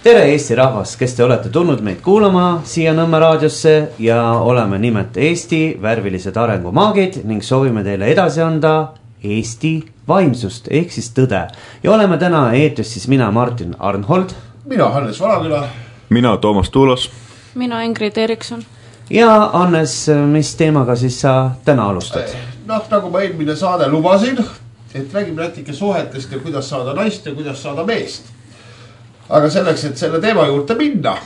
tere Eesti rahvas, kes te olete tulnud meid kuulama siia Nõmme raadiosse ja oleme nimelt Eesti värvilised arengumaagid ning soovime teile edasi anda Eesti vaimsust ehk siis tõde. Ja oleme täna eetris siis mina Martin Arnhold. Mina Hannes Valaküla. Mina Toomas Tuulas. Mina Ingrid Erikson. Ja Hannes, mis teemaga siis sa täna alustad? Nagu ma eelmine saade lubasin, et räägime natuke suhetest ja kuidas saada naist ja kuidas saada meest. Aga selleks, et selle teema juurde minna,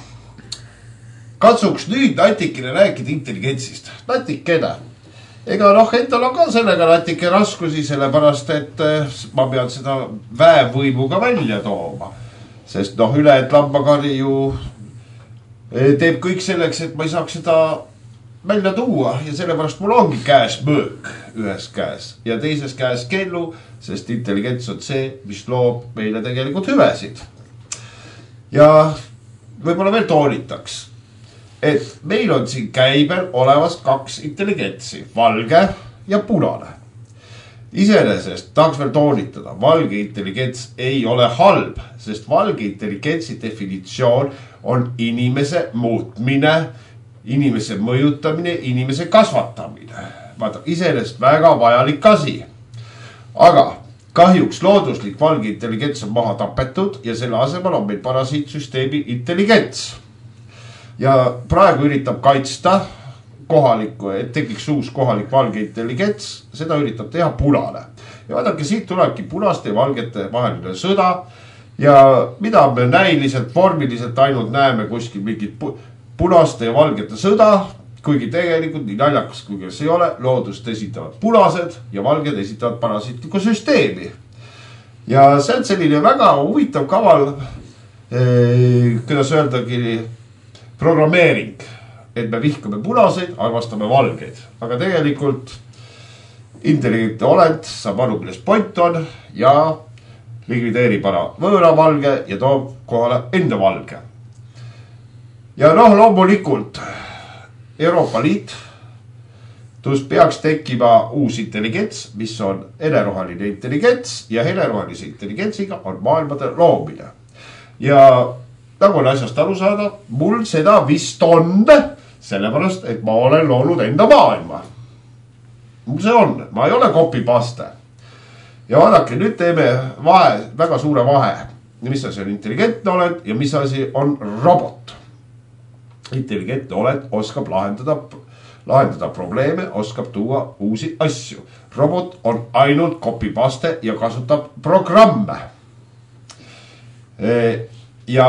katsuks nüüd natikene rääkida intelligentsist. Natikene. Ega endal on ka sellega natike raskusi, sellepärast, et ma pean seda väevõimuga välja tooma. Sest üle, et lambakari ju teeb kõik selleks, et ma ei saaks seda välja tuua. Ja sellepärast mul ongi käes mõõk ühes käes ja teises käes kellu, sest intelligents on see, mis loob meile tegelikult hüvesid. Ja võib-olla veel toonitaks, et meil on siin käibel olemas kaks intelligentsi, valge ja punane. Iseenesest tahaks veel toonitada, valge intelligents ei ole halb, sest valge intelligentsi definitsioon on inimese muutmine, inimese mõjutamine, inimese kasvatamine. Vaata, iseenesest väga vajalik asi. Aga kahjuks looduslik valge intelligents on maha tapetud ja selle asemel on meil parasiitsüsteemi intelligents. Ja praegu üritab kaitsta kohalikku, et tekiks uus kohalik valge intelligents, seda üritab teha punane. Ja vaadake, siit tulebki punaste ja valgete vaheline sõda ja mida me näiliselt, vormiliselt ainult näeme kuskil mingit punaste ja valgete sõda, kuigi tegelikult nii naljakas kui kes ei ole, loodust esitavad punased ja valged esitavad parasiitlikku süsteemi. Ja see on selline väga huvitav kaval, kuidas öeldagi, programmeering, et me vihkame punaseid, arvastame valgeid. Aga tegelikult intelligentne olend saab aru, milles point on ja likvideerib ära võõra valge ja toob kohale enda valge. Ja loomulikult Euroopa Liit peaks tekkima uus intelligents, mis on heleroheline intelligents ja helerohelise intelligentsiga on maailmade loomine. Ja nagu on asjast aru saada, mul seda vist on, sellepärast, et ma olen loonud enda maailma. Mul see on, ma ei ole copy-paste. Ja vaadake, nüüd teeme väga suure vahe. Mis asi on intelligentne olend ja mis asi on robot. Intelligentne olend oskab lahendada probleeme, oskab tuua uusi asju. Robot on ainult copy-paste ja kasutab programme. Ja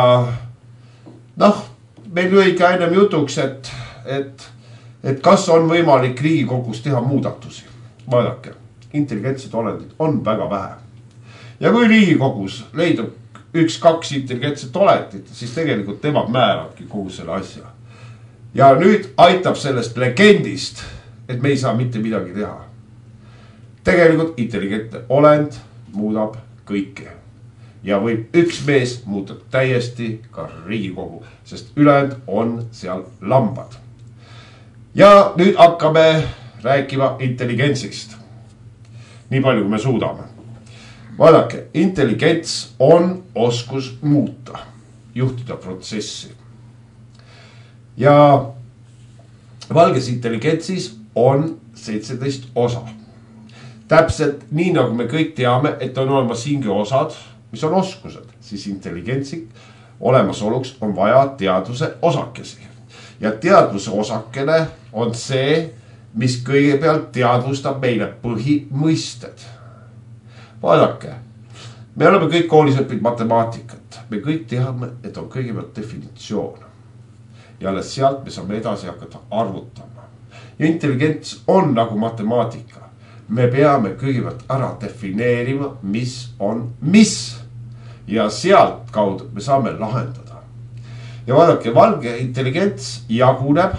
meil lõigi ainem jutuks, et kas on võimalik Riigikogus teha muudatusi. Vaadake, intelligentsed olendid on väga vähe. Ja kui Riigikogus leidub 1-2 intelligentset olendit, siis tegelikult temad määravadki kogu selle asja. Ja nüüd aitab sellest legendist, et me ei saa mitte midagi teha. Tegelikult intelligentne olend muudab kõike. Ja võib üks mees muuta täiesti ka Riigikogu, sest ülejäänud on seal lambad. Ja nüüd hakkame rääkima intelligentsist. Nii palju, kui me suudame. Vaadake, intelligents on oskus muuta, juhtida protsessi. Ja valges intelligentsis on 17 osa. Täpselt nii, nagu me kõik teame, et on olemas hingeosad, mis on oskused, siis intelligentsi olemasoluks on vaja teadvuse osakesi. Ja teadvuse osakene on see, mis kõigepealt teadvustab meile põhimõisted. Vaadake, me oleme kõik koolis õppinud matemaatikat. Me kõik teame, et on kõigepealt definitsioon. Ja alles sealt me saame edasi hakata arvutama. Ja intelligents on nagu matemaatika. Me peame kõigepealt ära defineerima, mis on mis. Ja sealt kaudu me saame lahendada. Ja vaadake, valge intelligents jaguneb.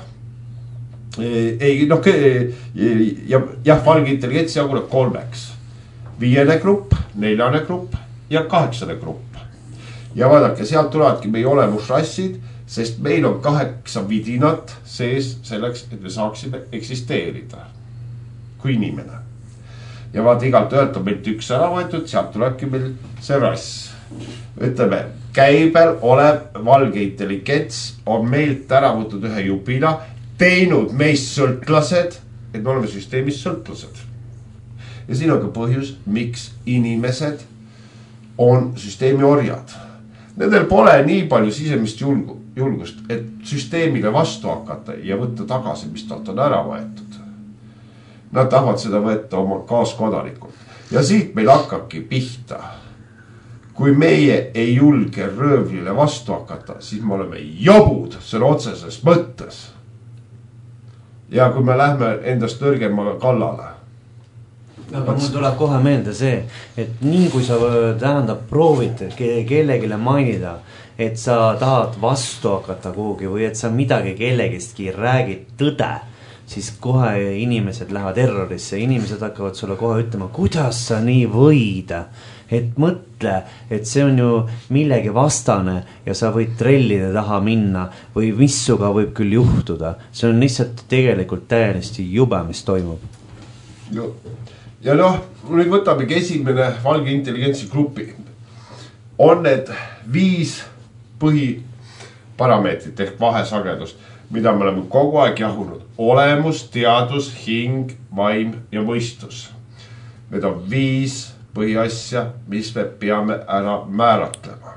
Valge intelligents jaguneb 3. 5. grupp, 4. grupp ja 8. grupp. Ja vaadake, sealt tulevadki meie olemusrassid, sest meil on 8 vidinat sees selleks, et me saaksime eksisteerida kui inimene. Ja vaata, igalt ühelt on meilt üks ära võetud, sealt tulebki meil see rass. ütleme, käibel olev valge intelligents on meilt ära võtnud ühe jupina, teinud meist sõltlased, et me oleme süsteemis sõltlased. Ja siin on ka põhjus, miks inimesed on süsteemi orjad. Nendel pole nii palju sisemist julgust, et süsteemile vastu hakata ja võtta tagasi, mis talt on ära võetud. Nad tahavad seda võtta oma kaaskodanikult. Ja siit meil hakkabki pihta. Kui meie ei julge röövlile vastu hakata, siis me oleme jobud selle otseses mõttes. Ja kui me lähme endast nõrgema kallale. Aga mul tuleb kohe meelde see, et nii kui sa proovid kellegile mainida, et sa tahad vastu hakata kuhugi või et sa midagi kellegistki räägid tõde, siis kohe inimesed lähevad errorisse. Inimesed hakkavad sulle kohe ütlema, kuidas sa nii võid, et mõtle, et see on ju millegi vastane ja sa võid trellide taha minna või mis suga võib küll juhtuda. See on lihtsalt tegelikult täiesti jube, mis toimub. Ja nüüd võtamegi esimene valge intelligentsi grupi. On need 5 põhiparameetrit ehk vahesagedust, mida me oleme kogu aeg jahunud. Olemus, teadus, hing, vaim ja mõistus. Need on 5 põhiasja, mis me peame ära määratlema.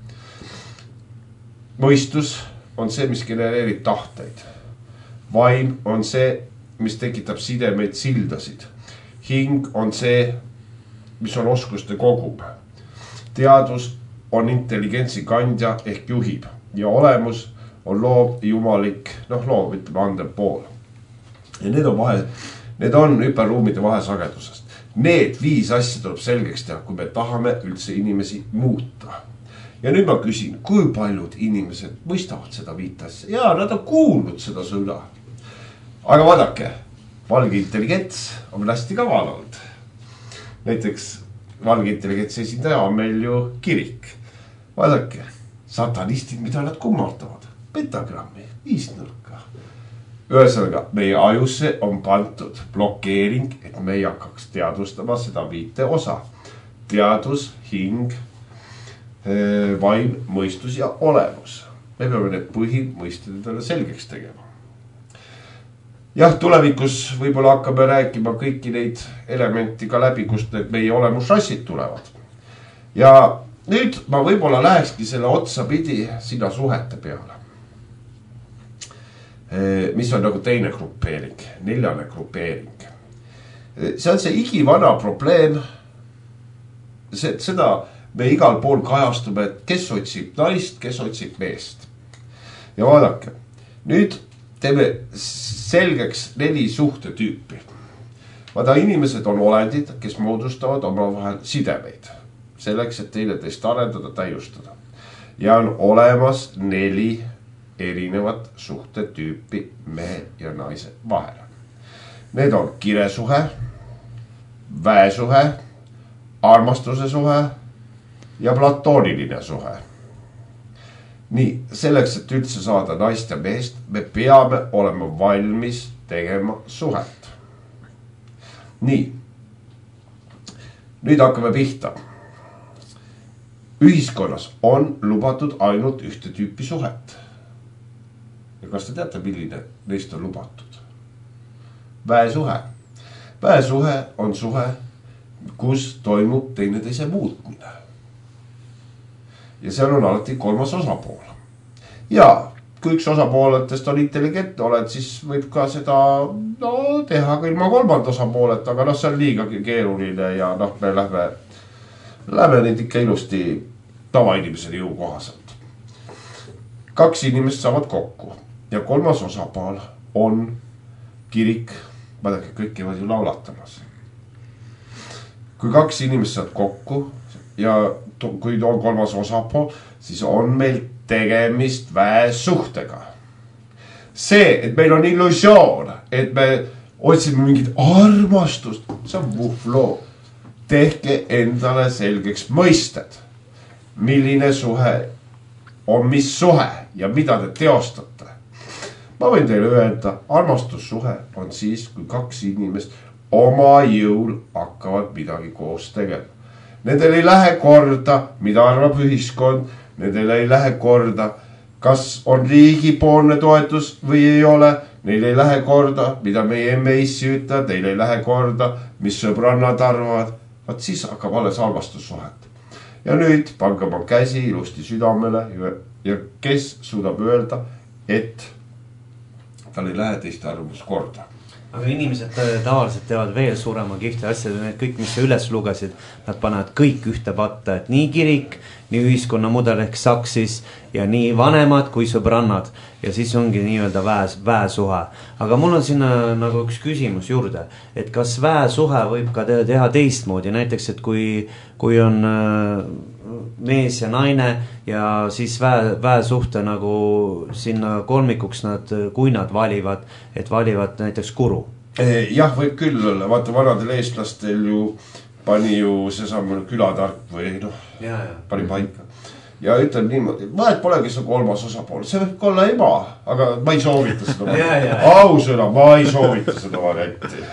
Mõistus on see, mis genereerib tahteid. Vaim on see, mis tekitab sidemeid sildasid. Hing on see, mis on oskuste kogum. Teadus on intelligentsi kandja ehk juhib ja olemus on loov jumalik, loov, ütleme andev pool. Ja need on hüperruumide vahesagedusest. Need 5 asja tuleb selgeks teha, kui me tahame üldse inimesi muuta. Ja nüüd ma küsin, kui paljud inimesed mõistavad seda 5 asja? Ja nad on kuulnud seda sõna. Aga vaadake, valge intelligents on hästi kaval olnud. Näiteks valge intelligentsi esindaja on meil ju kirik. Vaadake, satanistid, mida nad kummardavad. Pentagrammi, 5 nurka. Ühesõnaga, meie ajusse on pandud blokeering, et me ei hakkaks teadvustama seda 5 osa. Teadus, hing, vaim, mõistus ja olemus. Me peame need põhimõisted endale selgeks tegema. Jah, tulevikus võib-olla hakkame rääkima kõiki neid elementi ka läbi, kust need meie olemusrassid tulevad. Ja nüüd ma võib-olla lähekski selle otsa pidi sinna suhete peale. Mis on nagu teine grupeering, 4. grupeering. See on see igivana probleem. Seda me igal pool kajastume, et kes otsib naist, kes otsib meest. Ja vaadake, nüüd teeme selgeks 4 suhtetüüpi. Vaada, inimesed on olendid, kes moodustavad omavahel sidemeid. Selleks, et teineteist arendada, täiustada. Ja on olemas 4 erinevat suhtetüüpi mehe ja naise vahel. Need on kiresuhe, väesuhe, armastuse suhe ja platooniline suhe. Nii, selleks, et üldse saada naist ja meest, me peame olema valmis tegema suhet. Nii, nüüd hakkame pihta. Ühiskonnas on lubatud ainult ühte tüüpi suhet. Ja kas te teate, milline neist on lubatud? Väesuhe. Väesuhe on suhe, kus toimub teineteise muutmine. Ja seal on alati 3. osapool. Ja kui üks osapooltest on intelligentne oled, siis võib ka seda teha ka ilma 3. osapoolet, aga see on liiga keeruline ja me lähme neid ikka ilusti tavainimesele jõu kohaselt. 2 inimest saavad kokku ja 3. osapool on kirik. Vaadake, kõik käivad ju laulatamas. Kui 2 inimest saavad kokku ja kui on 3. osapool, siis on meil tegemist väesuhtega. See, et meil on illusioon, et me otsime mingit armastust, see on vuhvloo. Tehke endale selgeks mõisted, milline suhe on mis suhe ja mida te teostate. Ma võin teile öelda, armastussuhe on siis, kui 2 inimest oma jõul hakkavad midagi koos tegema. Nendel ei lähe korda, mida arvab ühiskond, nendel ei lähe korda, kas on riigipoolne toetus või ei ole, neil ei lähe korda, mida meie emme-issi ütleb, neil ei lähe korda, mis sõbrannad arvavad, vaat siis hakkab alles halvastussuhet. Ja nüüd pange oma käsi ilusti südamele ja kes suudab öelda, et tal ei lähe teiste arvamus korda. Aga inimesed tavaliselt teevad veel suurema kihti asjad, need kõik, mis sa üles lugesid, nad panevad kõik ühte patta, et nii kirik, nii ühiskonna mudel ehk saksis ja nii vanemad kui sõbrannad ja siis ongi nii-öelda väesuhe. Aga mul on sinna nagu üks küsimus juurde, et kas väesuhe võib ka teha teistmoodi, näiteks, et kui on mees ja naine ja siis väesuhte nagu sinna kolmikuks kui nad valivad, et valivad näiteks kuru. Jah, võib küll olla, vaata vanadel eestlastel ju pani ju seesama külatark või pani paika. Ja ütleb niimoodi, vahet polegi see kolmas osapool, see võib olla ema, aga ma ei soovita seda ausõna, ma ei soovita seda varianti.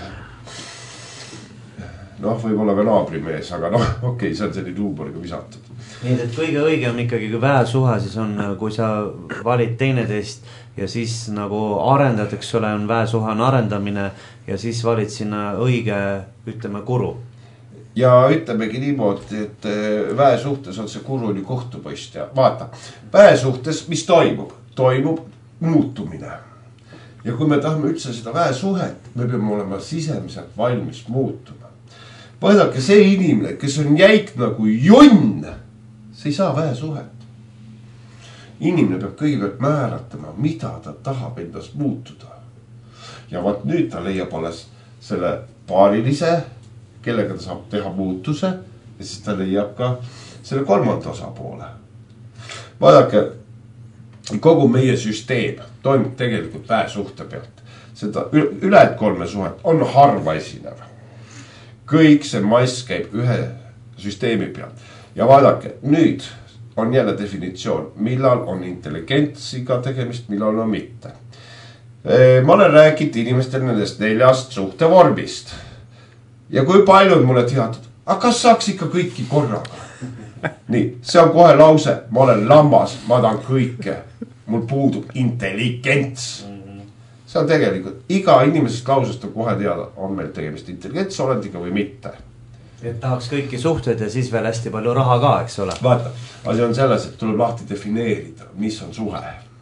Võib-olla ka naabrimees, aga okei, see on selline huumoriga visatud. Nii, et kõige õigem ikkagi kui väesuhe, siis on, kui sa valid teineteist ja siis nagu arendad, eks ole, on väesuhe on arendamine ja siis valid sinna õige, ütleme, kuru. Ja ütlemegi niimoodi, et väesuhtes on see kuru nii kohtupoist ja vaata, väesuhtes, mis toimub? Toimub muutumine. Ja kui me tahame üldse seda väesuhet, me peame olema sisemiselt valmis muutuma. Vaadake, see inimene, kes on jäik nagu jonn, see ei saa väesuhet. Inimene peab kõigepealt määratama, mida ta tahab endas muutuda. Ja vaat nüüd ta leiab alles selle paarilise, kellega ta saab teha muutuse ja siis ta leiab ka selle kolmanda osapoole. Vaadake, kogu meie süsteem toimub tegelikult väesuhte pealt. Seda ülejäänud kolme suhet on harva esinev. Kõik see mass käib ühe süsteemi peal. Ja vaadake, nüüd on jälle definitsioon, millal on intelligentsiga tegemist, millal on mitte. Ma olen rääkinud inimestel nendest 4 suhtevormist. Ja kui paljud mulle teatud, aga kas saaks ikka kõiki korraga? Nii, see on kohe lause, ma olen lammas, ma tahan kõike. Mul puudub intelligents. See on tegelikult, iga inimesest lausest on kohe teada, on meil tegemist intelligentse olendiga või mitte. Et tahaks kõiki suhted ja siis veel hästi palju raha ka, eks ole. Vaata, asi on selles, et tuleb lahti defineerida, mis on suhe.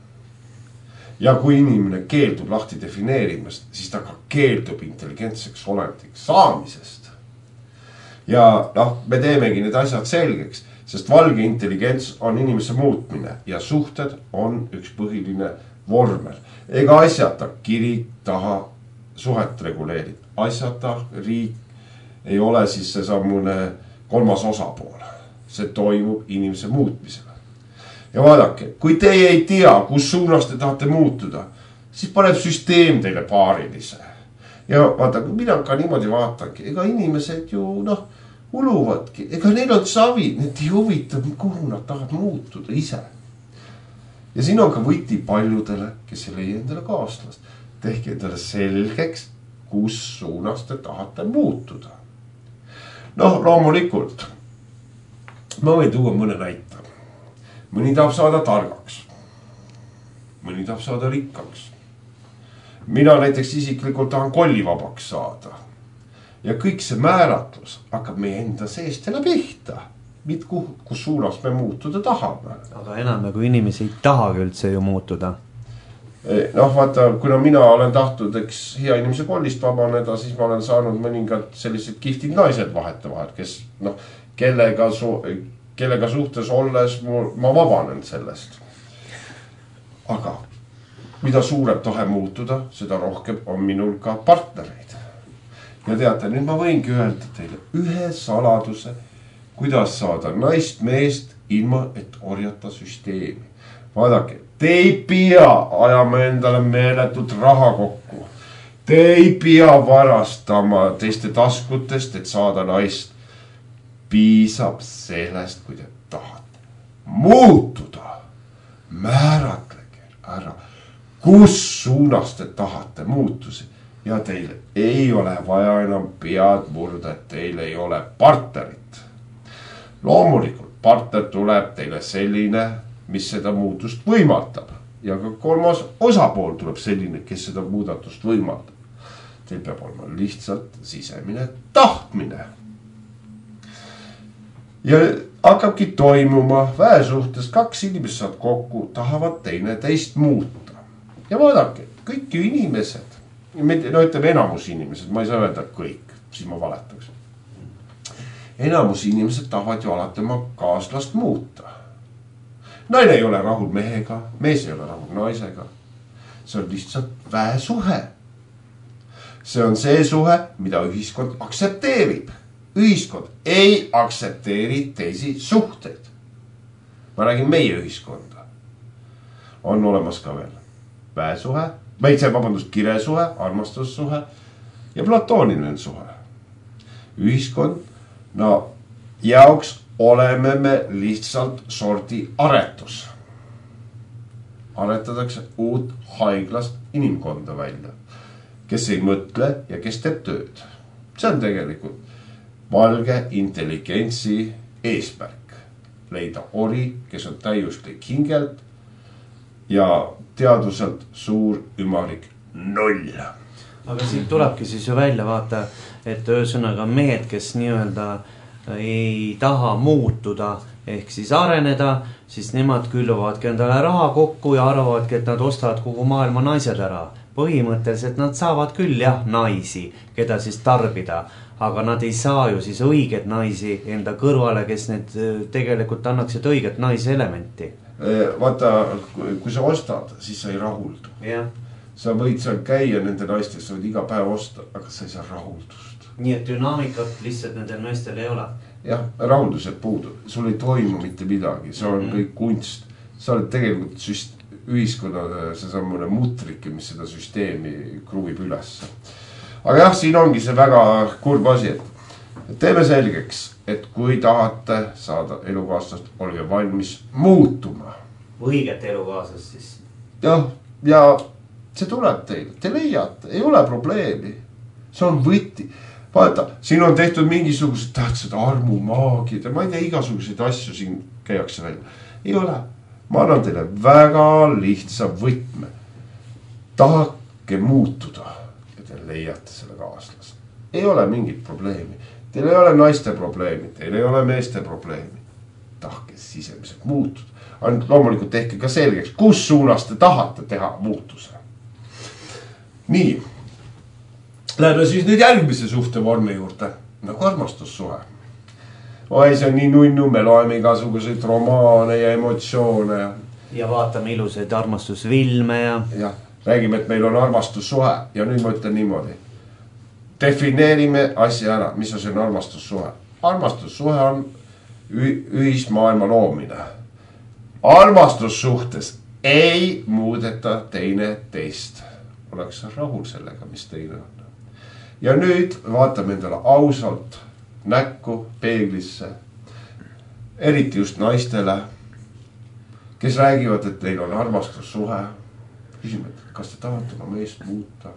Ja kui inimene keeldub lahti defineerimast, siis ta ka keeldub intelligentseks olendiks saamisest. Ja me teemegi need asjad selgeks, sest valge intelligents on inimese muutmine ja suhted on üks põhiline vormel. Ega asjata kirik taha suhet reguleerida. Asjata riik ei ole siis see sammune kolmas osapool. See toimub inimese muutmisele. Ja vaadake, kui teie ei tea, kus suunas te tahate muutuda, siis paneb süsteem teile paarilise. Ja vaata, mina ka niimoodi vaatangi, ega inimesed ju uluvadki, ega neil on savi, need ei huvita, kuhu nad tahavad muutuda ise. Ja siin on ka võti paljudele, kes ei leia endale kaaslast. Tehke endale selgeks, kus suunas te tahate muutuda. Loomulikult, ma võin tuua mõne näite. Mõni tahab saada targaks. Mõni tahab saada rikkaks. Mina näiteks isiklikult tahan kollivabaks saada. Ja kõik see määratlus hakkab meie enda seest jälle pihta. Kus suunas me muutuda tahame. Aga enam kui inimesi ei tahagi üldse ju muutuda. Vaata, kuna mina olen tahtnud hea inimese kollist vabaneda, siis ma olen saanud mõningad sellised kihvtid naised vahetavad, kes kellega suhtes olles ma vabanen sellest. Aga mida suurem tahe muutuda, seda rohkem on minul ka partnereid. Ja teate, nüüd ma võingi öelda teile ühe saladuse, kuidas saada naist meest ilma, et orjata süsteemi. Vaadake, te ei pea ajama endale meeletut raha kokku. Te ei pea varastama teiste taskutest, et saada naist. Piisab sellest, kui te tahate muutuda. Määratlege ära, kus suunas te tahate muutusi. Ja teil ei ole vaja enam pead murda, et teil ei ole partnerit. loomulikult partner tuleb teile selline, mis seda muutust võimaldab. Ja ka kolmas osapool tuleb selline, kes seda muudatust võimaldab. Teil peab olema lihtsalt sisemine tahtmine. Ja hakkabki toimuma väesuhtes, kaks inimest saad kokku, tahavad teine teist muuta. Ja vaadake, kõik ju inimesed, no ütleme enamus inimesed, ma ei saa öelda kõik, siis ma valetaks. Enamus inimesed tahavad ju alati oma kaaslast muuta. Naine ei ole rahul mehega, mees ei ole rahul naisega. See on lihtsalt väesuhe. See on see suhe, mida ühiskond aksepteerib. Ühiskond ei aksepteeri teisi suhteid. Ma räägin meie ühiskonda. On olemas ka veel väesuhe, kiresuhe, armastussuhe ja platooniline suhe. Ühiskond, jaoks oleme me lihtsalt sordi aretus. Aretatakse uut haiglast inimkonda välja, kes ei mõtle ja kes teeb tööd. See on tegelikult valge intelligentsi eesmärk. Leida ori, kes on täiuslik hingelt ja teaduselt suur ümarik 0. Aga siit tulebki siis ju välja vaata, et ühesõnaga mehed, kes nii-öelda ei taha muutuda ehk siis areneda, siis nemad külvavadki endale raha kokku ja arvavadki, et nad ostavad kogu maailma naised ära. Põhimõtteliselt nad saavad küll naisi, keda siis tarbida, aga nad ei saa ju siis õiget naisi enda kõrvale, kes need tegelikult annaksid õiget naiselementi. Vaata, kui sa ostad, siis sa ei rahuldu. Sa võid seal käia nende naisteks, sa võid iga päev osta, aga sa ei saa rahuldust. Nii et dünaamikat lihtsalt nendel naistel ei ole. Jah, rahuldused puudu. Sul ei toimu mitte midagi, see on kõik kunst. Sa oled tegelikult ühiskonna see sammune mutrike, mis seda süsteemi kruvib üles. Aga jah, siin ongi see väga kurb asi, et teeme selgeks, et kui tahate saada elukaaslast, olge valmis muutuma. Õiget elukaaslast siis. Jah, ja see tuleb teile, te leiate, ei ole probleemi. See on võti. Vaata, siin on tehtud mingisugused tähtsad armumaagid ja ma ei tea, igasuguseid asju siin käiakse välja. Ei ole. Ma annan teile väga lihtsa võtme. Tahake muutuda ja te leiate selle kaaslase. Ei ole mingit probleemi. Teil ei ole naiste probleemi, teil ei ole meeste probleemi. Tahke sisemiselt muutuda. Ainult loomulikult tehke ka selgeks, kus suunas te tahate teha muutuse. Nii. Läheme siis nüüd järgmise suhtevormi juurde, nagu armastussuhe. Oi, see on nii nunnu, me loeme igasuguseid romaane ja emotsioone. Ja vaatame ilusaid armastusvilme ja... Ja, räägime, et meil on armastussuhe ja nüüd ma ütlen niimoodi. Defineerime asja ära, mis on see armastussuhe. Armastussuhe on ühismaailma loomine. Armastussuhtes ei muudeta teine teist. Oleks rahul sellega, mis teine on. Ja nüüd vaatame endale ausalt näkku peeglisse, eriti just naistele, kes räägivad, et teil on armastussuhe. Küsime, et kas te tahate oma meest muuta?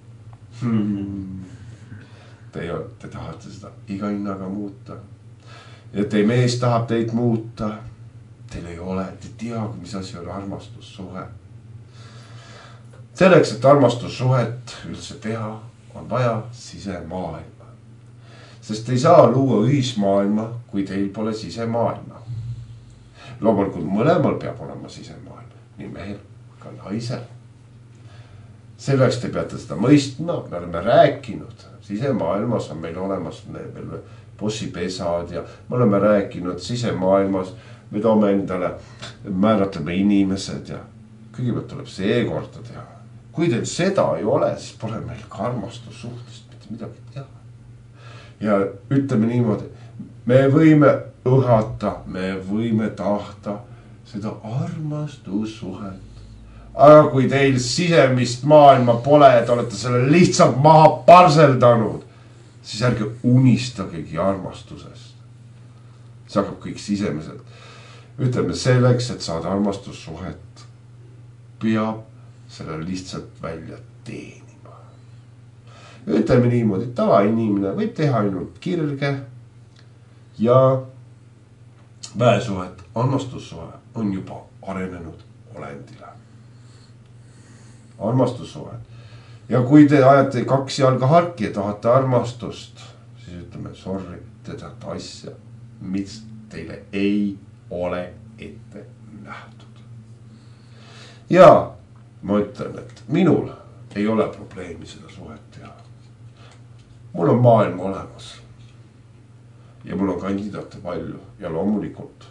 Te tahate seda iga hinnaga muuta. Ja teie mees tahab teid muuta. Teil ei ole, te teagi, mis asi on armastussuhe. Selleks, et armastussuhet üldse teha, on vaja sisemaailma. Sest ei saa luua ühismaailma, kui teil pole sisemaailma. Loomulikult mõlemal peab olema sisemaailma, nii mehel ka naisel. Selleks te peate seda mõistma, me oleme rääkinud. Sisemaailmas on meil olemas bossipesad ja me oleme rääkinud sisemaailmas, me toome endale, määratleme inimesed ja kõigepealt tuleb see korda teha. Kui teil seda ei ole, siis pole meil ka armastussuhtest mitte midagi teha. Ja ütleme niimoodi, me võime õhata, me võime tahta seda armastussuhet. Aga kui teil sisemist maailma pole, et olete selle lihtsalt maha parseldanud, siis ärge unistagegi armastusest. See hakkab kõik sisemiselt. Ütleme selleks, et saada armastussuhet, peab selle lihtsalt välja teenima. Ütleme niimoodi, tavainimene võib teha ainult kirge ja väesuhet, armastussuhe on juba arenenud olendile. Armastussuhe. Ja kui te ajate 2 jalga harki ja tahate armastust, siis ütleme, sorry, te tahate asja, mis teile ei ole ette nähtud. Ja ma ütlen, et minul ei ole probleemi seda suhet teha. Mul on maailm olemas. Ja mul on kandidaate palju ja loomulikult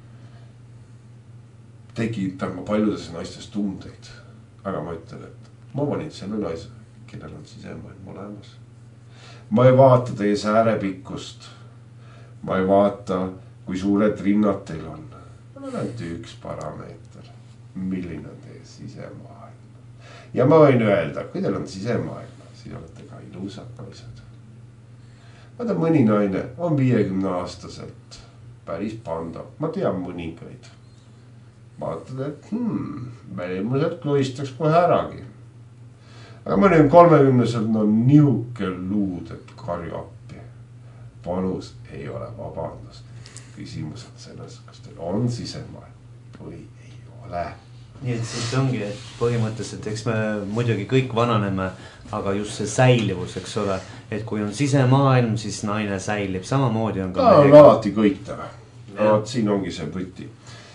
tekitan ma paljudes naistes tundeid. Aga ma ütlen, et ma valin selle naise, kellel on sisemaailm olemas. Ma ei vaata teie säärepikkust. Ma ei vaata, kui suured rinnad teil on. Mul on ainult üks parameeter. Milline on teie sisemaailm? Ja ma võin öelda, kui teil on sisemaailm, siis olete ka ilusad naised. Vaata, mõni naine on 50-aastaselt päris panda. Ma tean mõningaid. Vaatad, et välimuselt loistaks kohe äragi. Aga mõni on 30-selt on niuke luud, et karju appi. Vanus ei ole vabandust. Küsimus on selles, kas teil on sisemaailm või ei ole. Nii et siis ongi, et põhimõtteliselt, eks me muidugi kõik vananeme, aga just see säilivus, eks ole, et kui on sisemaailm, siis naine säilib, samamoodi on ka ta on alati kõitav. Siin ongi see võti.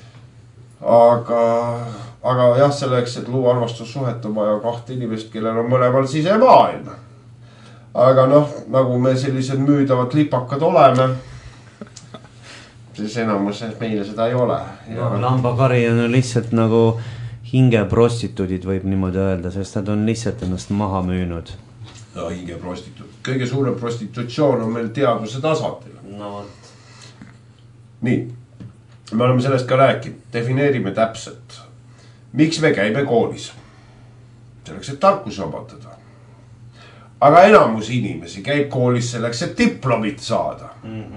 Aga jah, selleks, et luua armastussuhet on vaja 2 inimest, kellel on mõlemal sisemaailm. Aga noh, nagu me sellised müüdavad lipakad oleme, siis enamus meile seda ei ole. No, lambakari on lihtsalt nagu hingeprostituudid, võib niimoodi öelda, sest nad on lihtsalt ennast maha müünud. Ja hingeprostituud. Kõige suurem prostitutsioon on meil teadvuse tasandil. No võt. Nii, me oleme sellest ka rääkinud. Defineerime täpselt. Miks me käime koolis? Selleks, et tarkus omandada. Aga enamus inimesi käib koolis selleks, et diplomit saada.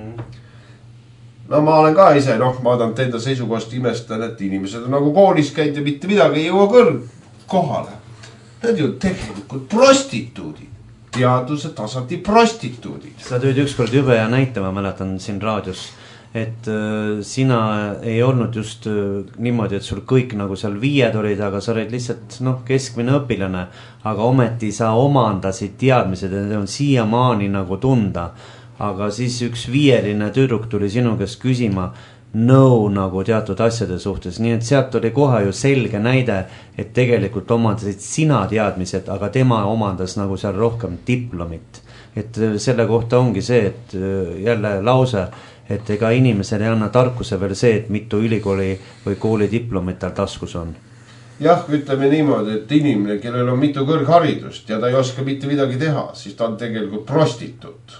No ma olen ka ise, vaadanud enda seisukohast imestan, et inimesed on nagu koolis käid ja mitte midagi ei jõua kohale. Need ju tegelikult prostituudid. Teaduse tasandi prostituudid. Sa tööd ükskord jube ja näite, ma mäletan siin raadios, et sina ei olnud just niimoodi, et sul kõik nagu seal 5 olid, aga sa olid lihtsalt keskmine õpilane, aga ometi sa omandasid teadmised, et on siiamaani nagu tunda. Aga siis üks 5-line tüdruk tuli sinu käest küsima nagu teatud asjade suhtes. Nii et sealt oli kohe ju selge näide, et tegelikult omandasid sina teadmised, aga tema omandas nagu seal rohkem diplomit. Et selle kohta ongi see, et jälle lause, et ega inimesel ei anna tarkuse veel see, et mitu ülikooli või kooli diplomit tal taskus on. Jah, ütleme niimoodi, et inimene, kellel on mitu kõrgharidust ja ta ei oska mitte midagi teha, siis ta on tegelikult prostituut.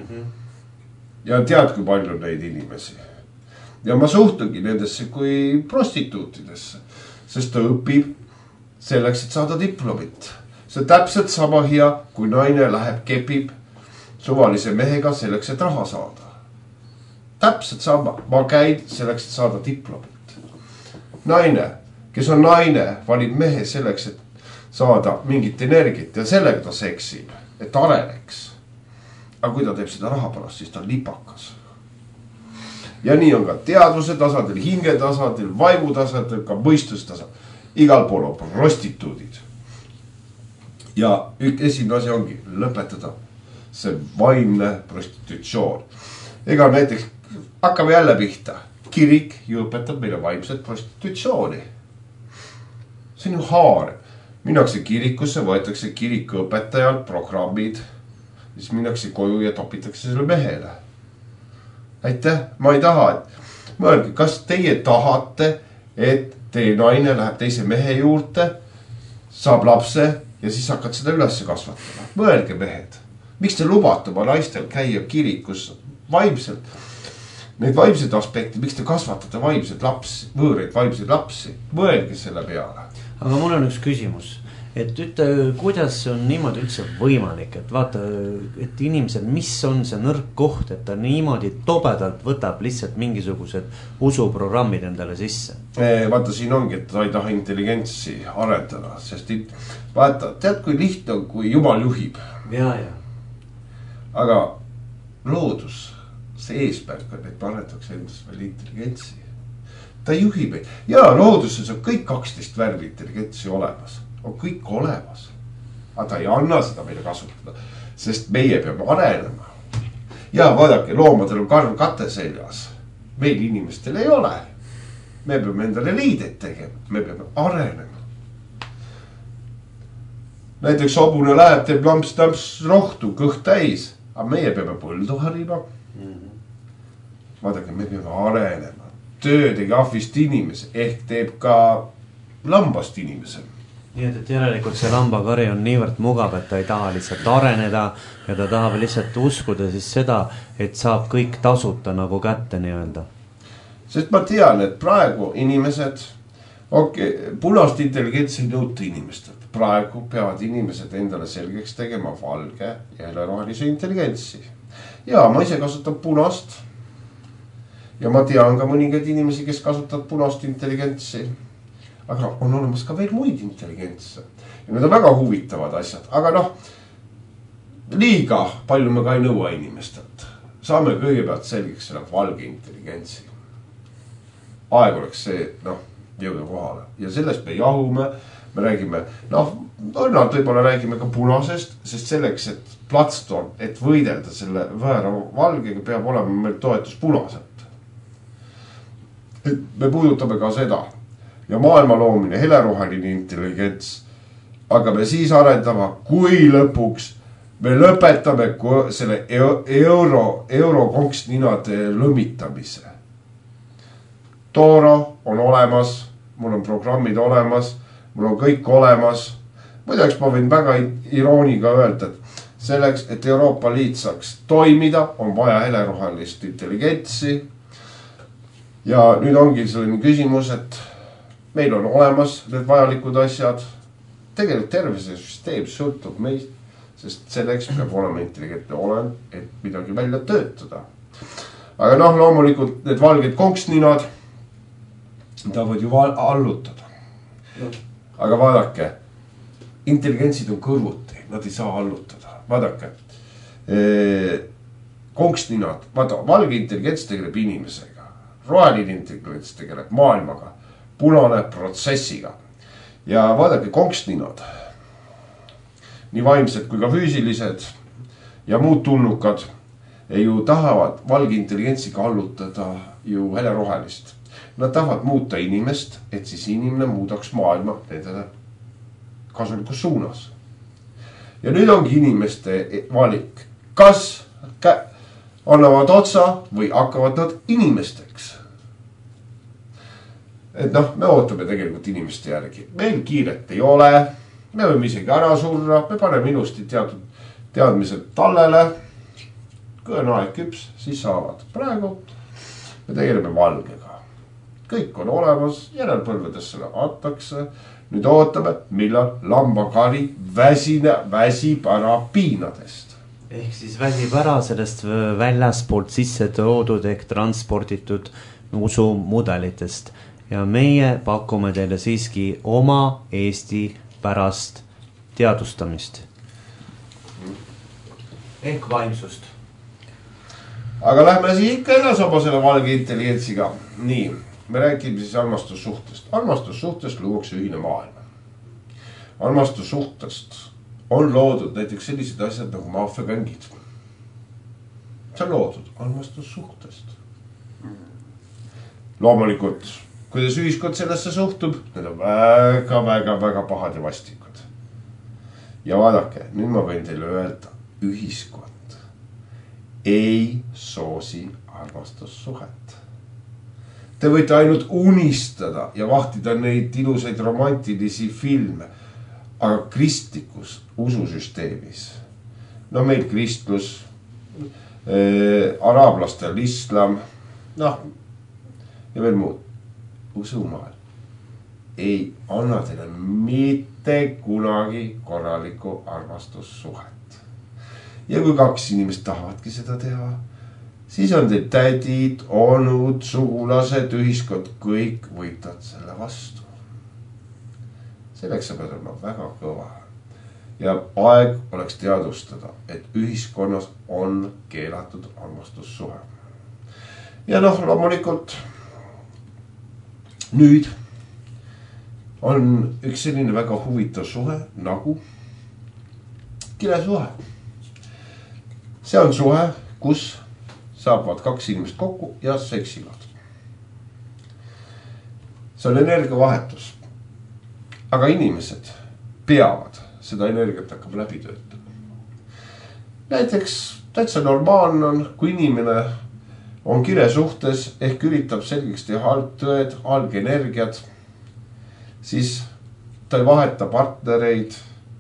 Ja tead, kui palju neid inimesi. Ja ma suhtungi nendesse kui prostituutidesse, sest ta õpib selleks, et saada diplomit. See täpselt sama hea, kui naine läheb kepib suvalise mehega selleks, et raha saada. Täpselt sama, ma käin selleks, et saada diplomit. Naine, kes on naine, valib mehe selleks, et saada mingit energiat ja sellega ta seksib, et areneks. Aga kui ta teeb seda raha pärast, siis ta on lipakas. Ja nii on ka teadvuse tasandil, hinge tasandil, vaimu tasandil, ka mõistuse tasandil. Igal pool on prostituudid. Ja esimene asi ongi lõpetada see vaimne prostitutsioon. Ega näiteks hakkame jälle pihta. Kirik ju õpetab meile vaimset prostitutsiooni. See on ju haar. Minnakse kirikusse, võetakse kiriku õpetajalt programmid. Siis minnakse koju ja topitakse selle mehele. Aitäh, ma ei taha, et mõelge, kas teie tahate, et teie naine läheb teise mehe juurde, saab lapse ja siis hakkad seda üles kasvatama. Mõelge mehed, miks te lubate oma naistel käia kirikus vaimselt? Neid vaimseid aspekte, miks te kasvatate vaimseid lapsi, võõreid vaimseid lapsi? Mõelge selle peale. Aga mul on üks küsimus. Et ütle, kuidas on niimoodi üldse võimalik, et vaata, et inimesel, mis on see nõrk koht, et ta niimoodi tobedalt võtab lihtsalt mingisugused usuprogrammid endale sisse. Vaata, siin ongi, et ta ei taha intelligentsi arendada, sest vaata, tead, kui lihtne on, kui Jumal juhib. Ja. Aga loodus see eesmärk on, et me arendaks endas veel intelligentsi. Ta juhib meid ja looduses on kõik 12 värvi intelligentsi olemas, on kõik olemas. Aga ta ei anna seda meile kasutada, sest meie peame arenema. Ja vaadake, loomadel on karv kate seljas, meil inimestel ei ole. Me peame endale liidet tegema, me peame arenema. Näiteks hobune läheb, teeb lamps-tamps rohtu, kõht täis, aga meie peame põldu harima. Vaadake, me peame arenema. Töö tegi ahvist inimese ehk teeb ka lambast inimese. Nii et järelikult see lambakari on niivõrd mugav, et ta ei taha lihtsalt areneda ja ta tahab lihtsalt uskuda siis seda, et saab kõik tasuta nagu kätte nii-öelda. Sest ma tean, et praegu inimesed, punast intelligentsi ei nõuta inimestelt. Praegu peavad inimesed endale selgeks tegema valge ja helerohelise intelligentsi. Ja ma ise kasutan punast. Ja ma tean ka mõningaid inimesi, kes kasutavad punast intelligentsi. Aga on olemas ka veel muid intelligentse. Ja need on väga huvitavad asjad. Aga liiga palju me ka ei nõua inimestelt. Saame kõigepealt selgeks selle valge intelligentsi. Aeg oleks see, jõuda kohale. Ja sellest me jahume. Me räägime, võib-olla räägime ka punasest, sest selleks, et platstoon, et võidelda selle väära valgega, peab olema meil toetus punaselt. Et me puudutame ka seda ja maailma loomine, heleroheline intelligents, aga me siis arendama, kui lõpuks me lõpetame selle eurokonksninade lõmitamise. Toro on olemas, mul on programmid olemas, mul on kõik olemas. Muideks ma võin väga irooniga öelda, et selleks, et Euroopa Liit saaks toimida, on vaja helerohelist intelligentsi. Ja nüüd ongi selline küsimus, et meil on olemas need vajalikud asjad. Tegelikult terve see süsteem sõltub meist, sest selleks peab olema intelligentne olend, et midagi välja töötada. Aga loomulikult need valged konksninad, ta võid ju allutada. Aga vaadake, intelligentsid on kõrvuti, nad ei saa allutada. Vaadake, konksninad, valge intelligents tegeleb inimesega, roheline intelligents tegeleb maailmaga, punane protsessiga. Ja vaadake, konksninad, nii vaimsed kui ka füüsilised ja muud tulnukad ju tahavad valge intelligentsiga allutada ju helerohelist. Nad tahavad muuta inimest, et siis inimene muudaks maailma nendele kasulikus suunas. Ja nüüd ongi inimeste valik. Kas annavad otsa või hakkavad nad inimesteks? Et me ootame tegelikult inimeste järgi. Meil kiiret ei ole. Me võime isegi ära surra. Me paneme ilusti teadmised tallele. Kui on aeg küps, siis saavad. Praegu me tegeleme valgega. Kõik on olemas, järelpõlvedes selle antakse. Nüüd ootame, millal lambakari väsib ära piinadest. Ehk siis väsib ära sellest väljaspoolt sisse toodud ehk transporditud usumudelitest. Ja meie pakume teile siiski oma Eesti pärast teadustamist. Ehk vaimsust. Aga lähme siis ikka edasi oma selle valge intelligentsiga. Nii. Me räägime siis armastussuhtest. Armastussuhtest luuakse ühine maailm. Armastussuhtest on loodud näiteks sellised asjad nagu maafiagängid. See on loodud armastussuhtest. Loomulikult, kuidas ühiskond sellesse suhtub, need on väga pahad ja vastikud. Ja vaadake, nüüd ma võin teile öelda, ühiskond ei soosi armastussuhet. Te võite ainult unistada ja vahtida neid ilusaid romantilisi filme, aga kristlikus ususüsteemis. Meil kristlus, araablastel islam, ja veel muud. Usumaal ei anna teile mitte kunagi korralikku armastussuhet. Ja kui 2 inimest tahavadki seda teha, siis on teil tädid, onud, sugulased, ühiskond, kõik võitavad selle vastu. Selleks sa pead olema väga kõva. Ja aeg oleks teadustada, et ühiskonnas on keelatud armastussuhe. ja noh, loomulikult nüüd on üks selline väga huvitav suhe nagu kiresuhe. See on suhe, kus saavad kaks inimest kokku ja seksivad. See on energiavahetus. Aga inimesed peavad seda energiat hakkama läbi töötama. Näiteks täitsa normaalne on, kui inimene on kiresuhtes ehk üritab selgeks teha algtõed, algenergiad, siis ta ei vaheta partnereid.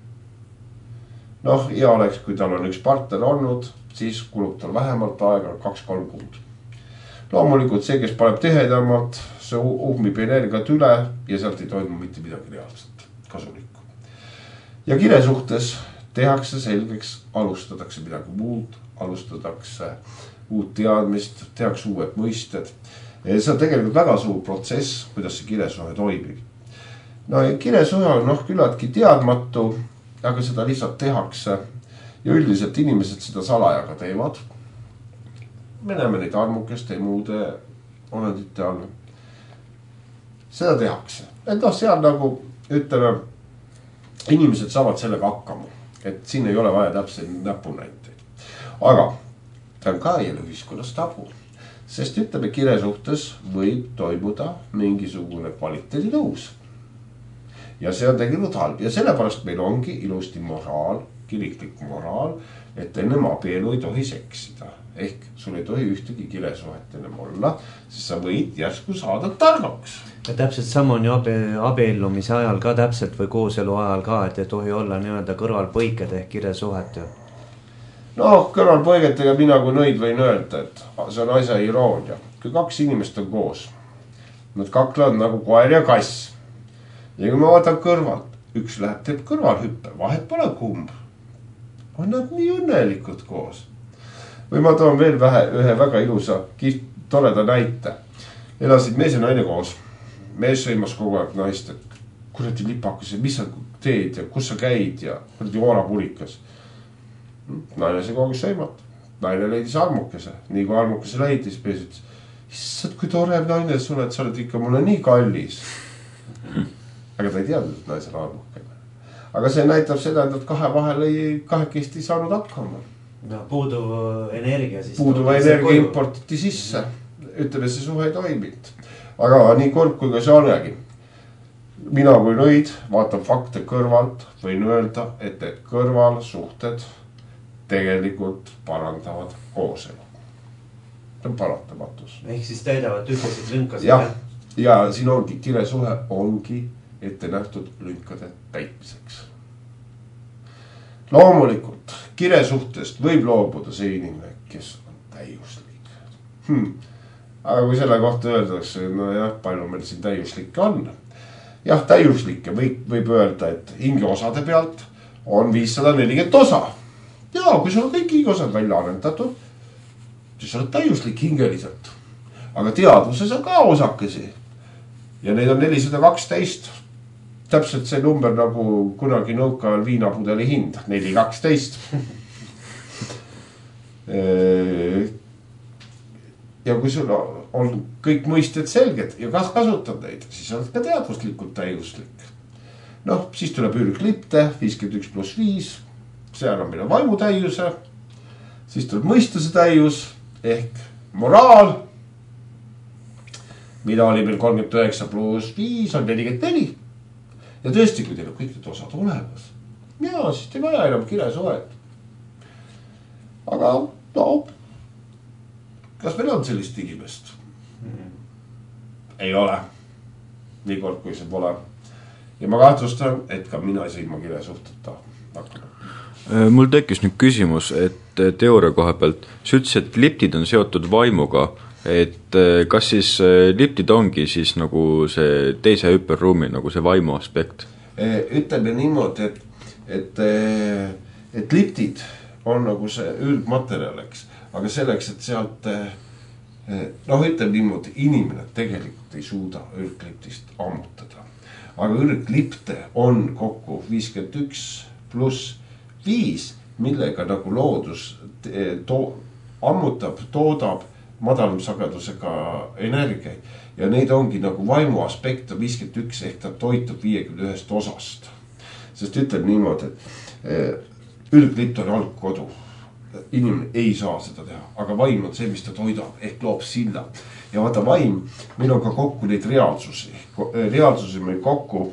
Noh, ja oleks, kui tal on üks partner olnud, siis kulub tal vähemalt aega 2-3 kuud. Loomulikult see, kes paneb tihedamalt, see uhmib energiat üle ja sealt ei toimu mitte midagi reaalselt kasulikku. Ja kiresuhtes tehakse selgeks, alustatakse midagi muud, alustatakse uut teadmist, tehakse uued mõisted. See on tegelikult väga suur protsess, kuidas see kiresuhe toimib. No ja kiresuhe on küllaltki teadmatu, aga seda lihtsalt tehakse ja üldiselt inimesed seda salajaga teevad. Me näeme neid armukeste ja muude olendite all. Seda tehakse. Et seal nagu ütleme, inimesed saavad sellega hakkama, et siin ei ole vaja täpselt näpunäiteid. Aga ta on ka jälle ühiskonnas tabu, sest ütleme, kiresuhtes võib toimuda mingisugune kvaliteedi tõus. Ja see on tegelikult halb ja sellepärast meil ongi ilusti moraal, kiriklik moraal, et ennem abielu ei tohi seksida. Ehk sul ei tohi ühtegi kiresuhet ennem olla, sest sa võid järsku saada targaks. Ja täpselt sama on ju abiellumise ajal ka täpselt või kooselu ajal ka, et ei tohi olla nii-öelda kõrvalpõiked ehk kiresuhet ju. No kõrvalpõigetega mina kui nõid võin öelda, et see on asja iroonia. Kui kaks inimest on koos, nad kaklevad nagu koer ja kass. Ja kui ma vaatan kõrvalt, üks läheb teeb kõrvalhüppe, vahet pole kumb. On nad nii õnnelikud koos. Või ma toon veel ühe väga ilusa, toreda näite. Elasid mees ja naine koos. Mees sõimas kogu aeg naist, et kuradi lipakas ja mis sa teed ja kus sa käid ja kuradi oorapulikas. Naine see kogu aeg sõimat. Naine leidis armukese. Nii kui armukese leidis, mees ütles, issand, kui tore naine sa oled ikka mulle nii kallis. Aga ta ei teadnud, et naisel armukene. Aga see näitab seda, et nad kahe vahel kahekesti ei saanud hakkama. No, puuduv energia siis. Puuduva energia importiti sisse. Ütleme, see suhe ei toiminud. Aga nii kurb kui ka see olegi. Mina kui nõid vaatan fakte kõrvalt, võin öelda, et need kõrvalsuhted tegelikult parandavad kooselu. See on paratamatus. Ehk siis täidavad tühjasid lünkasid. Ja siin ongi, kiresuhe ongi ette nähtud lünkade täitmiseks. Loomulikult, kiresuhtest võib loobuda see inimene, kes on täiuslik. Aga kui selle kohta öeldakse, no jah, palju meil siin täiuslikke on. Jah, täiuslikke võib öelda, et hingeosade pealt on 540 osa. Ja kui sul on kõik hingeosad välja arendatud, siis oled täiuslik hingeliselt. Aga teadvuses on ka osakesi. Ja neid on 412. Täpselt see number nagu kunagi nõukaajal viinapudeli hind. 412. Ja kui sul on kõik mõisted selged ja kasutad neid, siis oled ka teadvuslikult täiuslik. Noh, siis tuleb ürglipte, 51+5. See annab meile vaimutäiuse. Siis tuleb mõistuse täius ehk moraal. Mida oli meil 39+5 on 44. Ja tõesti, kui teil on kõik need osad olemas. Ja, siis te vaja enam kiresuhet. Aga no, kas meil on sellist inimest? Ei ole. Nii kord, kui see pole. Ja ma kahtlustan, et ka mina ei saa ilma kiresuhteta hakkama. Mul tekkis nüüd küsimus, et teooria koha pealt, sa ütlesid, et liptid on seotud vaimuga, et kas siis liptid ongi siis nagu see teise hüperruumi, nagu see vaimu aspekt? Ütleme niimoodi, et liptid on nagu see üldmaterjaliks, aga selleks, et sealt, ütleme niimoodi, inimene tegelikult ei suuda ürgliptist ammutada. Aga ürglipte on kokku 51+5, millega nagu loodus ammutab, toodab madalamsagedusega energiaid ja neid ongi nagu vaimu aspekt on 51 ehk ta toitub 51 osast. Sest ütleb niimoodi, et ülglipt on algkodu. Inimene ei saa seda teha, aga vaim on see, mis ta toidab ehk loob silla. Ja vaata vaim, meil on ka kokku neid reaalsusi. Reaalsusi meil kokku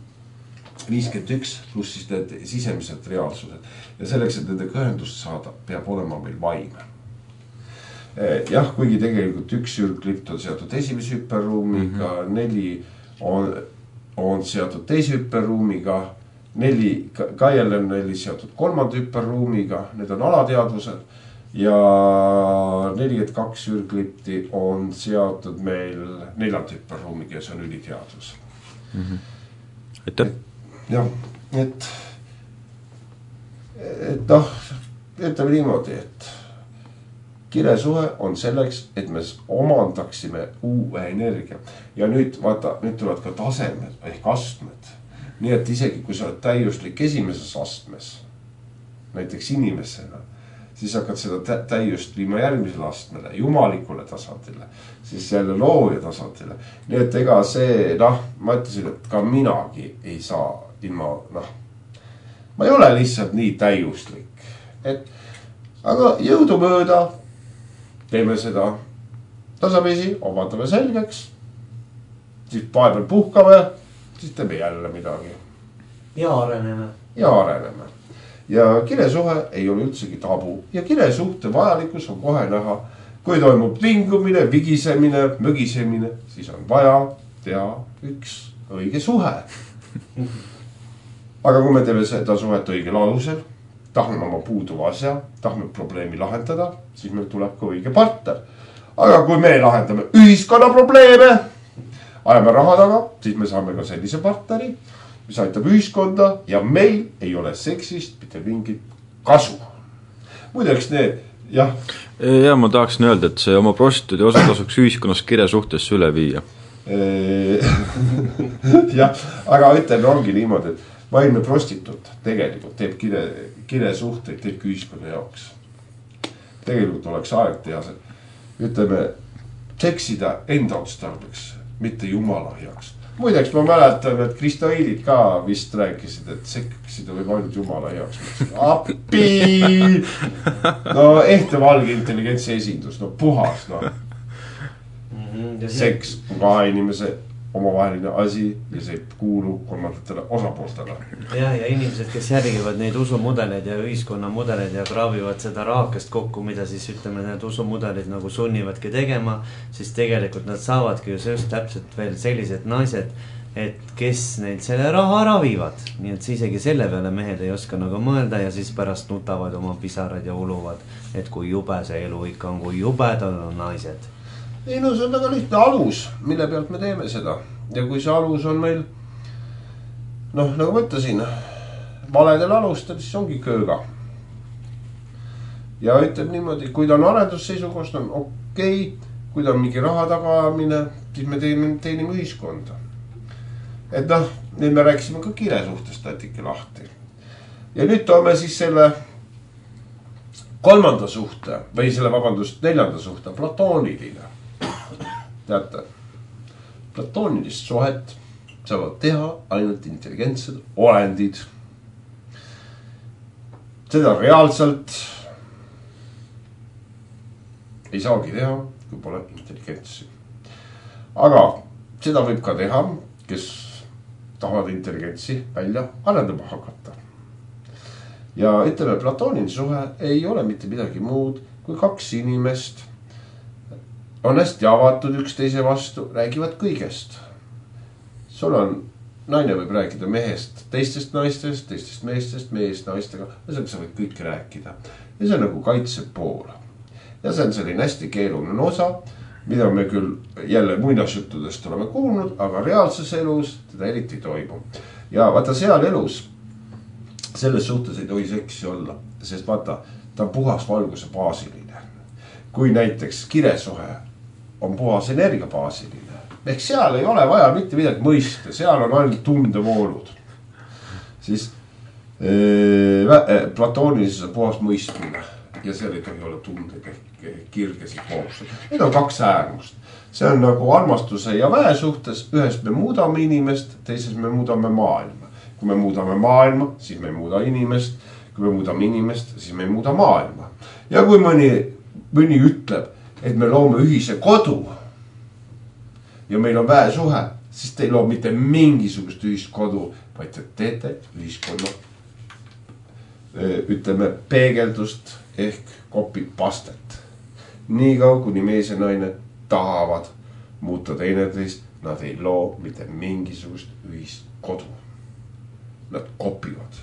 51 pluss siis need sisemised reaalsused. Ja selleks, et nende kõhendust saada, peab olema meil vaim. Jah, kuigi tegelikult üks ülglipt on seotud esimese hüperruumiga, 4 on seotud teise hüperruumiga, 4 ka jälle 4 seotud kolmanda hüperruumiga, need on alateadvused ja 42 ülglipti on seotud meil 4 hüperruumiga ja see on üliteadvus. Aitäh! Jah, et noh, ütleme niimoodi, et kiresuhe on selleks, et me omandaksime uue energia. Ja nüüd, vaata, nüüd tulevad ka tasemed ehk astmed. Nii et isegi kui sa oled täiuslik esimeses astmes, näiteks inimesena, siis hakkad seda täiust viima järgmisele astmele, jumalikule tasandile, siis jälle looja tasandile. Nii et ega see, ma ütlesin, et ka minagi ei saa ilma, ma ei ole lihtsalt nii täiuslik. Aga jõudumööda teeme seda tasapisi, omandame selgeks, siis vahepeal puhkame, siis teeme jälle midagi. Ja areneme. Ja kiresuhe ei ole üldsegi tabu. Ja kiresuhte vajalikkus on kohe näha. Kui toimub vingumine, vigisemine, mögisemine, siis on vaja teha üks õige suhe. Aga kui me teeme seda suhet õigel alusel, tahame oma puuduva asja, tahame probleemi lahendada, siis meil tuleb ka õige partner. Aga kui me lahendame ühiskonna probleeme, ajame raha taga, siis me saame ka sellise partneri, mis aitab ühiskonda ja meil ei ole seksist mitte mingit kasu. Muideks need, jah. Ja ma tahaksin öelda, et see oma prostituudi osa tasuks ühiskonnas kiresuhtesse üle viia. Jah, aga ütleme ongi niimoodi, et vaimne prostituut tegelikult teeb kiresuhteid, teeb ühiskonna jaoks. Tegelikult oleks aeg teha see, ütleme, seksida enda otstarbeks, mitte jumala heaks. Muideks ma mäletan, et Kristoidid ka vist rääkisid, et seksida võib ainult jumala heaks. Appi! No ehte valge intelligentsi esindus, no puhas, no. Seks on kahe inimese omavaheline asi ja see kuulub kolmandatele osapooltele. Ja inimesed, kes järgivad neid usumudeleid ja ühiskonnamudeleid ja kraavivad seda raakest kokku, mida siis ütleme, need usumudelid nagu sunnivadki tegema, siis tegelikult nad saavadki just täpselt veel sellised naised, et kes neid selle raha ära viivad. Nii et isegi selle peale mehed ei oska nagu mõelda ja siis pärast nutavad oma pisarad ja uluvad, et kui jube see elu ikka on, kui jubedad on naised. Ei no see on väga lihtne alus, mille pealt me teeme seda. Ja kui see alus on meil, nagu ma ütlesin, valedel alustel, siis ongi kööga. Ja ütleb niimoodi, kui ta on arendusseisukost, on okei, kui ta on mingi raha tagaamine, siis me teenime ühiskonda. Et nüüd me rääkisime ka kiresuhtest natuke lahti. Ja nüüd toome siis selle kolmanda suhte või selle neljanda suhte, platooniline. Teate, platoonilist suhet saavad teha ainult intelligentsed olendid. Seda reaalselt ei saagi teha, kui pole intelligentsi. Aga seda võib ka teha, kes tahavad intelligentsi välja arendama hakata. Ja ütleme, platooniline suhe ei ole mitte midagi muud kui kaks inimest on hästi avatud üksteise vastu, räägivad kõigest. Sul on, naine võib rääkida mehest, teistest naistest, teistest meestest, meest naistega. Ja sa võid kõike rääkida. Ja see on nagu kaitseb pool. Ja see on selline hästi keeluline osa, mida me küll jälle muinasjuttudest oleme kuulnud, aga reaalses elus teda eriti ei toimu. Ja vaata seal elus, selles suhtes ei tohi seksi olla, sest vaata, ta on puhas valguse baasiline. Kui näiteks kiresuhe on puhas energiabaasiline. Ehk seal ei ole vaja mitte midagi mõista, seal on ainult tundevoolud. Siis platoonilises on puhas mõistmine. ja seal ei tohi olla tunde kirgesid moodustada. Need on kaks äärmust. See on nagu armastuse ja väe suhtes, ühest me muudame inimest, teises me muudame maailma. Kui me muudame maailma, siis me ei muuda inimest. Kui me muudame inimest, siis me ei muuda maailma. Ja kui mõni ütleb, et me loome ühise kodu ja meil on väesuhe, siis te ei loo mitte mingisugust ühist kodu, vaid te teete ühiskonna, ütleme, peegeldust ehk copy-pastet. Nii kaua, kuni mees ja naine tahavad muuta teineteist, nad ei loo mitte mingisugust ühist kodu. Nad kopivad.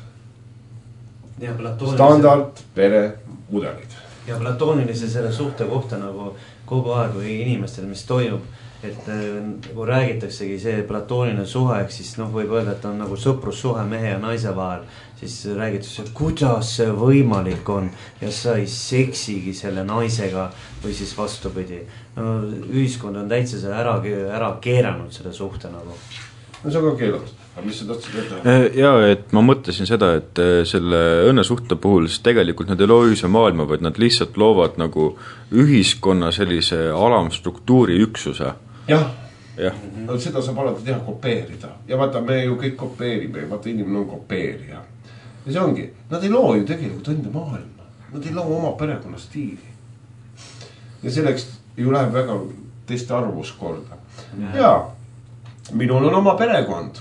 Standard, pere, mudelid. Ja platoonilise selle suhte kohta nagu kogu aeg või inimestel, mis toimub, et kui räägitaksegi see platooniline suhe, siis võib öelda, et on nagu sõprussuhe mehe ja naise vahel, siis räägitakse, et kuidas see võimalik on ja sa ei seksigi selle naisega või siis vastupidi. Ühiskond on täitsa see ära keeranud selle suhte nagu. No see on ka keelatud. Mis sa tahtsid öelda? Ja, et ma mõtlesin seda, et selle õnnesuhte puhul siis tegelikult nad ei loo ühise maailma, vaid nad lihtsalt loovad nagu ühiskonna sellise alamstruktuuri üksuse. Jah. No, seda saab alati teha kopeerida. Ja vaata, me ju kõik kopeerime. Vaata, inimene on kopeerija. Ja see ongi, nad ei loo ju tegelikult enda maailma. Nad ei loo oma perekonna stiili. Ja selleks ju läheb väga teiste arvus korda. Ja minul on oma perekond.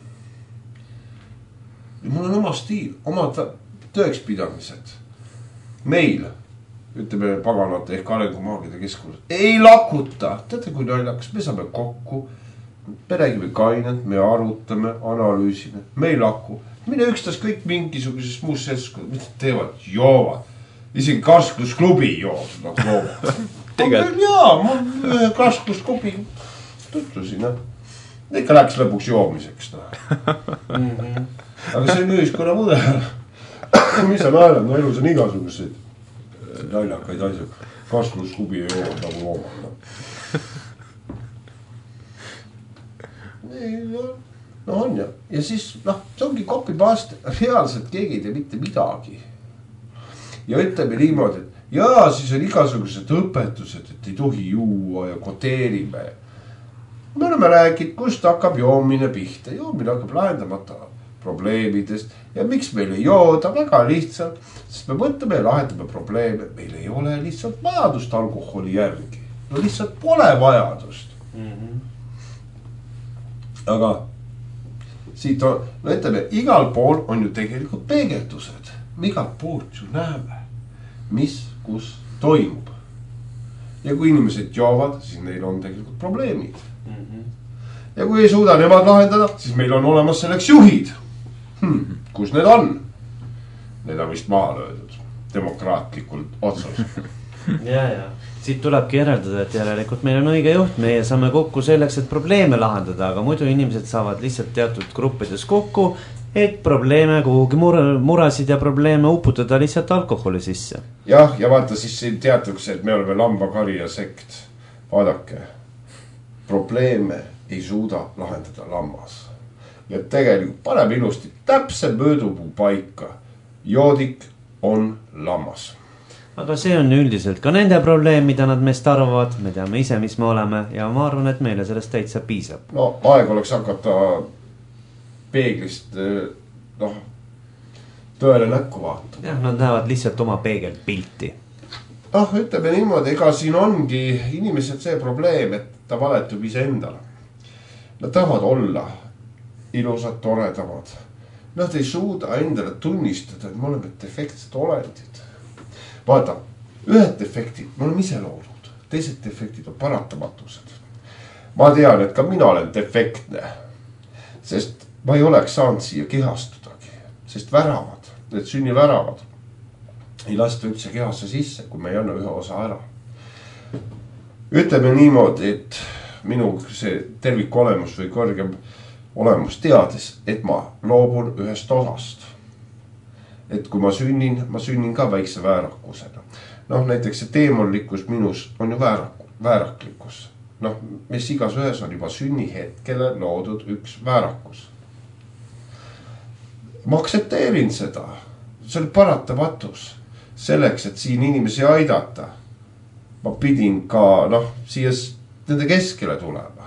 Ja mul on oma stiil, oma tõekspidamised. Meil, ütleme paganate ehk arengumaagide keskuses, ei lakuta. Teate, kui naljakas, me saame kokku, peregivi kained, me arutame, analüüsime, me ei laku. Mine ükstas kõik mingisuguses muus seltskond, mida teevad, joovad. Isegi karsklusklubi joovad. Tegelikult. Jaa, ma karsklusklubi tutvusin. Ikka läks lõpuks joomiseks. Aga see on ühiskonna mudel. Mis sa naelad? No elus on igasuguseid naljakaid asju. Karsklusklubi ei joovad nagu loomad. No on ja. Ja siis, see ongi copy-paste. Reaalselt keegi ei tee mitte midagi. Ja ütleme niimoodi, et jaa, siis on igasugused õpetused, et ei tohi juua ja koteerime. Me oleme rääkinud, kust hakkab joomine pihta. Joomine hakkab lahendamata probleemidest. Ja miks meil ei jooda? Väga lihtsalt. Sest me mõtleme ja lahendame probleeme. Meil ei ole lihtsalt vajadust alkoholi järgi. No lihtsalt pole vajadust. Aga siit on, no ütleme, igal pool on ju tegelikult peegeldused. Me igalt poolt ju näeme, mis, kus toimub. Ja kui inimesed joovad, siis neil on tegelikult probleemid. Ja kui ei suuda nemad lahendada, siis meil on olemas selleks juhid. Kus need on? Need on vist maha löödud demokraatlikult otsus. Ja. Siit tulebki järeldada, et järelikult meil on õige juht. Meie saame kokku selleks, et probleeme lahendada, aga muidu inimesed saavad lihtsalt teatud gruppides kokku, et probleeme kuhugi murasid ja probleeme uputada lihtsalt alkoholi sisse. Jah, ja vaata siis siin teatakse, et me oleme lambakari ja sekt. Vaadake, probleeme ei suuda lahendada lammas. Ja tegelikult paneb ilusti täpse möödupuu paika. Joodik on lammas. Aga see on üldiselt ka nende probleem, mida nad meist arvavad. Me teame ise, mis me oleme ja ma arvan, et meile sellest täitsa piisab. No aeg oleks hakata peeglist tõele näkku vaatama. Jah, nad näevad lihtsalt oma peegelpilti. Ütleme niimoodi, ega siin ongi inimesed see probleem, et ta valetub ise endale. Nad tahavad olla ilusad, toredamad. Nad ei suuda endale tunnistada, et me oleme defektsed olendid. Vaata, ühed defektid me oleme ise loodud, teised defektid on paratamatused. Ma tean, et ka mina olen defektne, sest ma ei oleks saanud siia kehastudagi, sest väravad, need sünniväravad ei lasta üldse kehasse sisse, kui me ei anna ühe osa ära. Ütleme niimoodi, et minu see tervik olemus või kõrgem olemus teadis, et ma loobun ühest osast. Et kui ma sünnin ka väikse väärakusena. Näiteks see teemonlikkus minus on ju vääraklikkus. Mis igas ühes on juba sünnihetkele loodud üks väärakus. Ma aktsepteerin seda. See oli paratamatus. selleks, et siin inimesi aidata, ma pidin ka siia nende keskele tulema.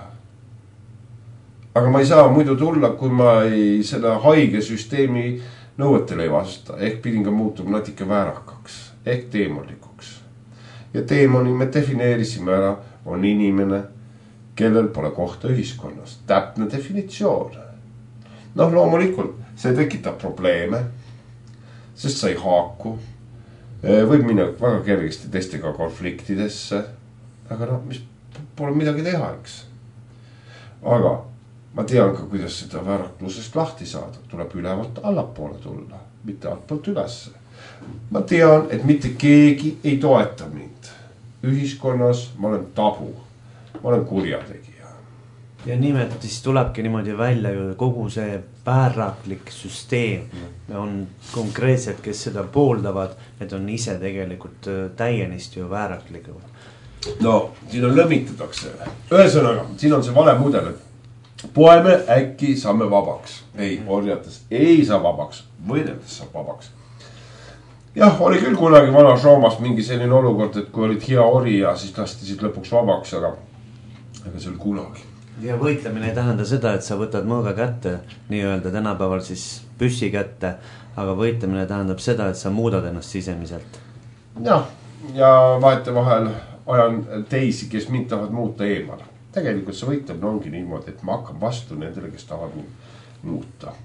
Aga ma ei saa muidu tulla, kui ma ei selle haige süsteemi nõuetele ei vasta. Ehk pidin ka muutuma natuke väärakaks, ehk teemonlikuks. Ja teemoni me defineerisime ära, on inimene, kellel pole kohta ühiskonnas. Täpne definitsioon. Loomulikult, see tekitab probleeme, sest sa ei haaku. Võib minna väga kergesti teistega konfliktidesse. Aga mis pole midagi teha, eks. Aga ma tean ka, kuidas seda vääraklusest lahti saada. Tuleb ülevalt allapoole tulla, mitte altpoolt ülesse. Ma tean, et mitte keegi ei toeta mind. Ühiskonnas ma olen tabu. Ma olen kurjategija. Ja nimelt siis tulebki niimoodi välja ju kogu see vääraklik süsteem. On konkreetselt, kes seda pooldavad, need on ise tegelikult täienist ju vääraklikud. Siin on lõmitatakse. Ühesõnaga, siin on see vale mudel, et poeme äkki saame vabaks. Ei, orjates ei saa vabaks, võideldes saab vabaks. Jah, oli küll kunagi vanas Roomas mingi selline olukord, et kui olid hea ori ja siis lastisid lõpuks vabaks, aga see oli kunagi. Ja võitlemine ei tähenda seda, et sa võtad mõõga kätte, nii-öelda tänapäeval siis püssi kätte, aga võitlemine tähendab seda, et sa muudad ennast sisemiselt. Jah, ja vahet vahel ajan teisi, kes mind tahavad muuta eemal. Tegelikult see võitlemine ongi niimoodi, et ma hakkan vastu nendele, kes tahavad muuta.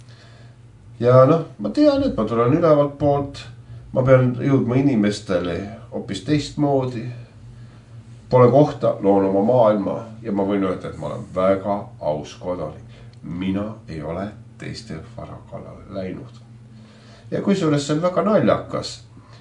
Ja ma tean, et ma tulen ülevalt poolt, ma pean jõudma inimestele hoopis teistmoodi. Pole kohta, loon oma maailma ja ma võin öelda, et ma olen väga aus kodanik. Mina ei ole teiste vara kallale läinud. Ja kui suures see on väga naljakas,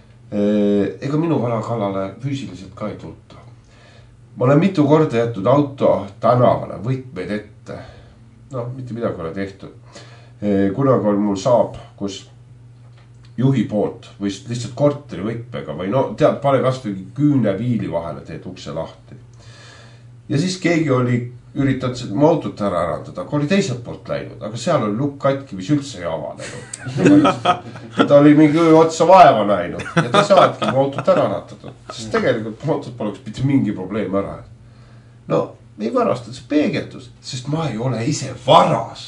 ega minu vara kallale füüsiliselt ka ei tulta. Ma olen mitu korda jätud auto tänavale, võtmeid ette. Mitte midagi ole tehtud. Kunagi on mul saab, kus juhi poolt või lihtsalt korteri võtmega või tead, pane kas või küüne viili vahele, teed ukse lahti. Ja siis keegi oli üritanud mu autot ära ärandada, kui oli teiselt poolt läinud, aga seal oli lukk katki, mis üldse ei avanenud. Ta oli mingi öö otsa vaeva näinud ja ta saadki mu autot ära ärandatud, sest tegelikult mu autot poleks mitte mingi probleem ära. Ei varastad see peegeldus, sest ma ei ole ise varas.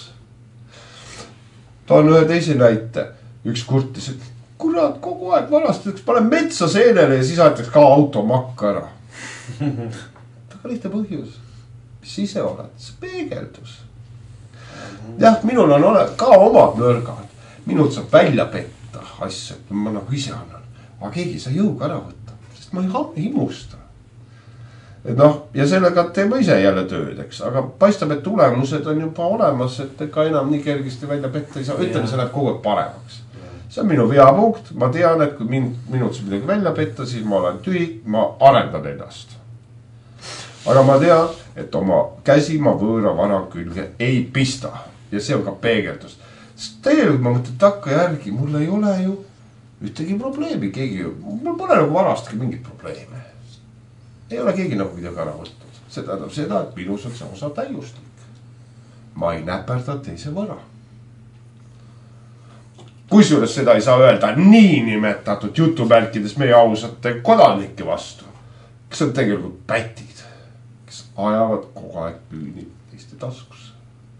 Ta on ühe teise näite. Üks kurtis, et kurat, kogu aeg varastaks, panen metsa seenele ja siis aetaks ka auto makka ära. Väga lihtne põhjus. Mis ise oled? See peegeldus. Jah, minul on ka omad nõrgad. Minult saab välja petta asja, et ma ise annan. Aga keegi ei saa jõuga ära võtta, sest ma ei himusta. Ja sellega teeme ise jälle tööd, eks. Aga paistab, et tulemused on juba olemas, et ka enam nii kergesti välja petta ei saa. Ütleme, see läheb kogu aeg paremaks. See on minu veapunkt, ma tean, et kui minult saab midagi välja petta, siis ma olen tühik, ma arendan ennast. Aga ma tean, et oma käsi ma võõra vara külge ei pista. Ja see on ka peegeldus. Sest tegelikult ma mõtlen takka järgi, mul ei ole ju ühtegi probleemi. Mul pole nagu varastki mingit probleeme. Ei ole keegi nagu midagi ära võtnud. See tähendab seda, et minus on see osa täiuslik. Ma ei näperda teise võra. Kusjuures seda ei saa öelda nii nimetatud jutumärkides meie ausate kodanike vastu, kes on tegelikult pätid, kes ajavad kogu aeg püüni teiste taskusse.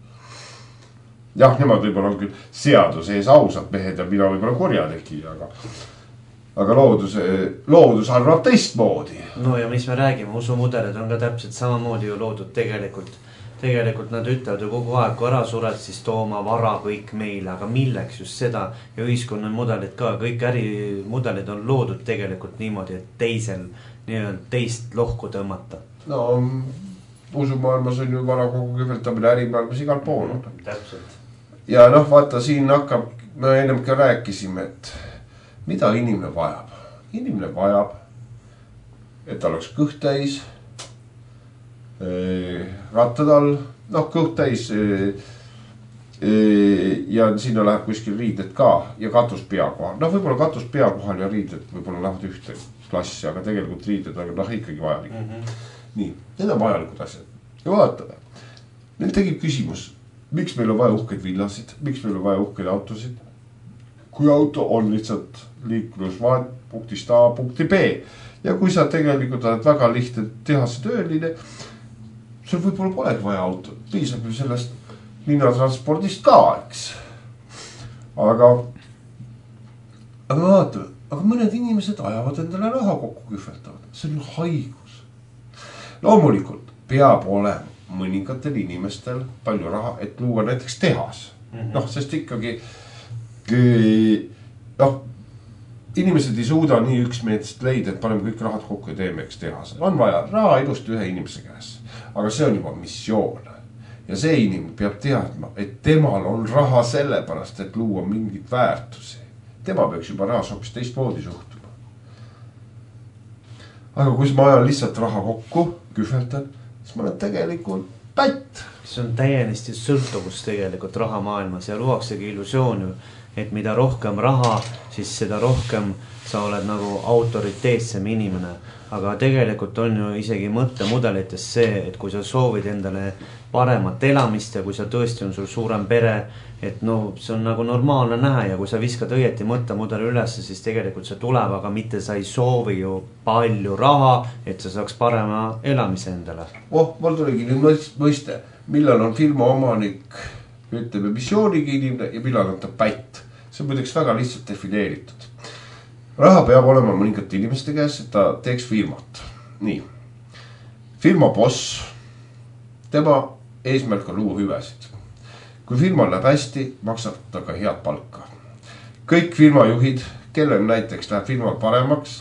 Jah, nemad võib-olla on küll seaduse ees ausad mehed ja mina võib-olla kurjategija, aga loodus arvab teistmoodi. Ja mis me räägime, usumudelid on ka täpselt samamoodi ju loodud tegelikult. Tegelikult nad ütlevad ju kogu aeg, kui ära sured, siis tooma vara kõik meile, aga milleks just seda ja ühiskonna mudelid ka, kõik ärimudelid on loodud tegelikult niimoodi, et teist lohku tõmmata. Usumaailmas on ju vara kogu kübertamine ärimaailmas igal pool. Täpselt. Ja vaata, siin hakkab, me ennem ka rääkisime, et mida inimene vajab. Inimene vajab, et ta oleks kõht täis, rattad all, kõht täis ja sinna läheb kuskil riided ka ja katus pea kohal. Võib-olla katus pea kohal ja riided võib-olla lähevad ühte klassi, aga tegelikult riided on ikkagi vajalik. Nii, need on vajalikud asjad. Ja vaatame, neil tegib küsimus, miks meil on vaja uhkeid villasid, miks meil on vaja uhkeid autosid. kui auto on lihtsalt liiklusvahet punktist A punkti B. Ja kui sa tegelikult oled väga lihtne tehase tööline, sul võib-olla polegi vaja autot, piisab ju sellest linnatranspordist ka, eks. Aga vaatame, aga mõned inimesed ajavad endale raha kokku kühveldavad, see on ju haigus. Loomulikult peab olema mõningatel inimestel palju raha, et luua näiteks tehas. Noh, sest ikkagi inimesed ei suuda nii üksmeelselt leida, et paneme kõik rahad kokku ja teeme eks tehase. On vaja raha ilusti ühe inimese käes, aga see on juba missioon. Ja see inimene peab teadma, et temal on raha sellepärast, et luua mingit väärtusi. Tema peaks juba rahas hoopis teistmoodi suhtuma. Aga kui ma ajan lihtsalt raha kokku, kühveldan, siis ma olen tegelikult pätt. See on täiesti sõltuvus tegelikult rahamaailmas ja luuaksegi illusioon ju, et mida rohkem raha, siis seda rohkem sa oled nagu autoriteetsem inimene. Aga tegelikult on ju isegi mõttemudelites see, et kui sa soovid endale paremat elamist ja kui sa tõesti on sul suurem pere, et no see on nagu normaalne näha ja kui sa viskad õieti mõttemudeli üles, siis tegelikult see tuleb, aga mitte sa ei soovi ju palju raha, et sa saaks parema elamise endale. Mul tuligi nüüd mõiste, millal on firma omanik, ütleme missiooniga inimene ja millal on ta pätt. See on muideks väga lihtsalt defineeritud. Raha peab olema mõningate inimeste käes, et ta teeks firmat. Nii. Firma boss, tema eesmärk on luua hüvesid. Kui firma läheb hästi, maksab ta ka head palka. Kõik firmajuhid, kellel näiteks läheb firma paremaks,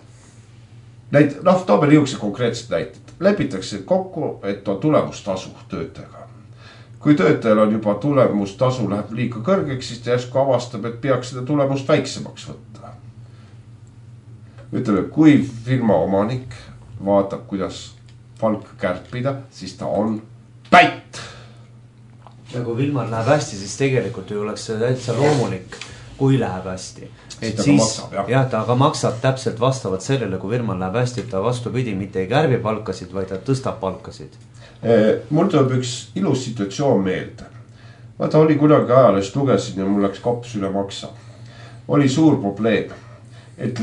toome niisuguse konkreetset näited. Lepitakse kokku, et on tulemustasu töötajaga. Kui töötajal on juba tulemustasu läheb liiga kõrgeks, siis ta järsku avastab, et peaks seda tulemust väiksemaks võtta. Ütleme, kui firma omanik vaatab, kuidas palka kärpida, siis ta on pätt. Ja kui Vilmar läheb hästi, siis tegelikult ju oleks see täitsa loomulik, kui läheb hästi. Et siis, ta aga maksab täpselt vastavalt sellele, kui Vilmar läheb hästi, et ta vastupidi mitte ei kärbi palkasid, vaid ta tõstab palkasid. Mul tuleb üks ilus situatsioon meelde. Vaata, oli kunagi ajalest lugesin ja mul läks kops üle maksa. Oli suur probleem, et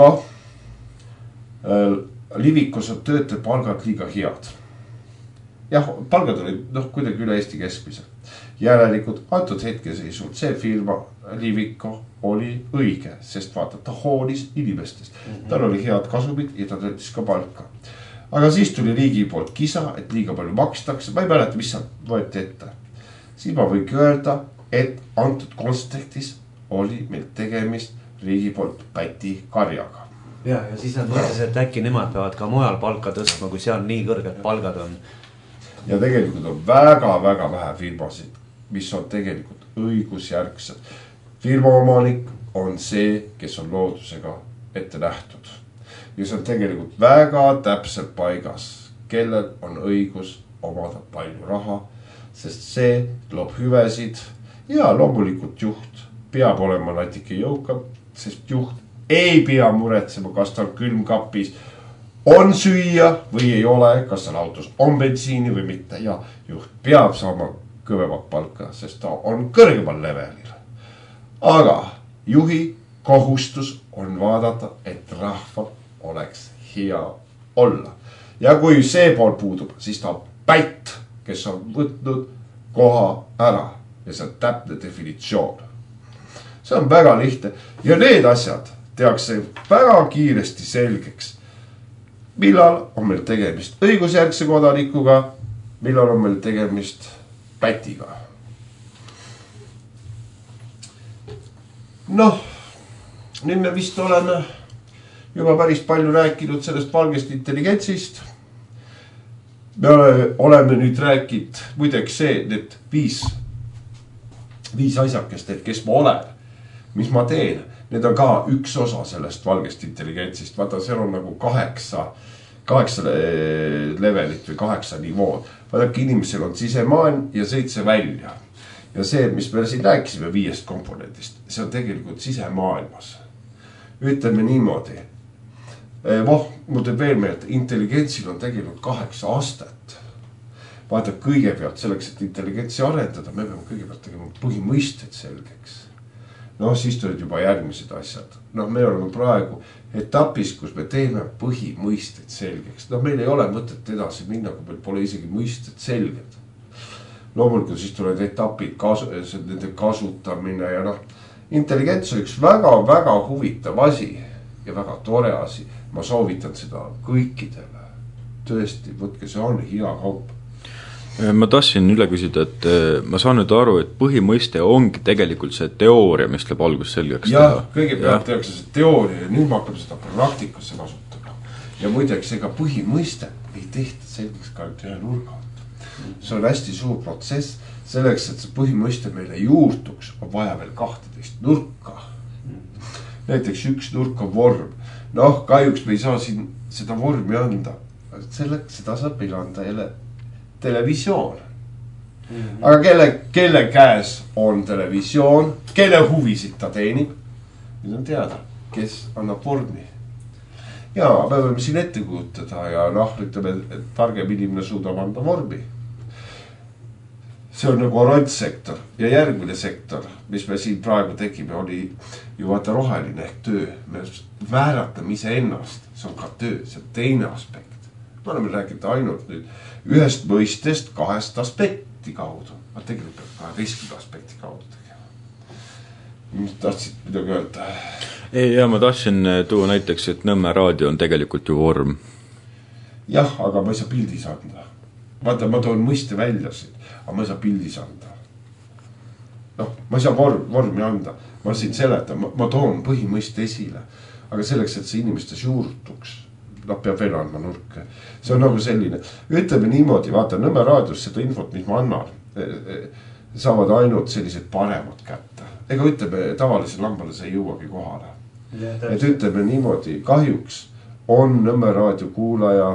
Livikos on töötajate palgad liiga head. Jah, palgad olid kuidagi üle Eesti keskmise. Järelikult antud hetkeseisul see firma Liviko oli õige, sest vaata, ta hoolis inimestest. Tal oli head kasumid ja ta töötis ka palka. Aga siis tuli riigi poolt kisa, et liiga palju makstakse. Ma ei mäleta, mis sa võeti ette. Siis ma võingi öelda, et antud kontekstis oli meil tegemist riigi poolt päti karjaga. Ja siis nad mõtlesid, et äkki nemad peavad ka mujal palka tõstma, kui seal nii kõrged palgad on. Ja tegelikult on väga-väga vähe firmasid, mis on tegelikult õigusjärgsed. Firma omanik on see, kes on loodusega ette nähtud. Ja see on tegelikult väga täpselt paigas, kellel on õigus omada palju raha, sest see loob hüvesid ja loomulikult juht peab olema natuke jõukam, sest juht ei pea muretsema, kas tal külmkapis on süüa või ei ole, kas seal autos on bensiini või mitte ja juht peab saama kõvemat palka, sest ta on kõrgemal levelil. Aga juhi kohustus on vaadata, et rahval oleks hea olla. Ja kui see pool puudub, siis ta on pätt, kes on võtnud koha ära ja see on täpne definitsioon. See on väga lihtne ja need asjad tehakse väga kiiresti selgeks. Millal on meil tegemist õigusjärgse kodanikuga, millal on meil tegemist pätiga. Nüüd me vist oleme juba päris palju rääkinud sellest valgest intelligentsist. Me oleme nüüd rääkinud, muideks see, need viis asjakest, et kes ma olen, mis ma teen. Need on ka üks osa sellest valgest intelligentsist. Vaata, seal on nagu 8 levelit või 8 nivood. Vaadake, inimesel on sisemaailm ja 7 välja. Ja see, mis me siin rääkisime 5 komponendist, see on tegelikult sisemaailmas. Ütleme niimoodi. Mul teeb veel meelde, intelligentsil on tegelikult 8 astet. Vaata, kõigepealt selleks, et intelligentsi arendada, me peame kõigepealt tegema põhimõisted selgeks. noh, siis tulid juba järgmised asjad. Noh, me oleme praegu etapis, kus me teeme põhimõisted selgeks. Noh, meil ei ole mõtet edasi minna, kui meil pole isegi mõisted selged. Loomulikult siis tulevad etapid, nende kasutamine ja noh, intelligents on üks väga-väga huvitav asi ja väga tore asi. Ma soovitan seda kõikidele. Tõesti, võtke, see on hea kaup. Ma tahtsin üle küsida, et ma saan nüüd aru, et põhimõiste ongi tegelikult see teooria, mis tuleb alguses selgeks teha. Ja, kõigepealt tehakse see teooria ja nüüd me hakkame seda praktikasse kasutama. Ja muideks, ega põhimõiste ei tehta selgeks ka ühe nurga. See on hästi suur protsess. Selleks, et see põhimõiste meile juurtuks, on vaja veel 12 nurka. Näiteks üks nurk on vorm. Noh, kahjuks me ei saa siin seda vormi anda. Seda saab meil anda jälle televisioon. Aga kelle käes on televisioon, kelle huvisid ta teenib, nüüd on teada, kes annab vormi. Ja me võime siin ette kujutada ja noh, ütleme, et targem inimene suudab anda vormi. See on nagu oranžsektor ja järgmine sektor, mis me siin praegu tegime, oli ju vaata roheline ehk töö. Me määratame ise ennast, see on ka töö, see on teine aspekt. Me oleme rääkinud ainult nüüd ühest mõistest 2 aspekti kaudu. Ma tegelikult peab 12 aspekti kaudu tegema. Mis tahtsid midagi öelda? Ja ma tahtsin tuua näiteks, et Nõmme raadio on tegelikult ju vorm. Jah, aga ma ei saa pildis anda. Vaata, ma toon mõiste välja siin, aga ma ei saa pildis anda. Noh, ma ei saa vormi anda. Ma siin seletan, ma toon põhimõiste esile. Aga selleks, et see inimestes juurtuks, noh, peab veel andma nurke. See on nagu selline, ütleme niimoodi, vaata Nõmme raadios seda infot, mis ma annan, saavad ainult sellised paremad kätte. Ega ütleme, tavalise lambale see ei jõuagi kohale. Et ütleme niimoodi, kahjuks on Nõmme raadio kuulaja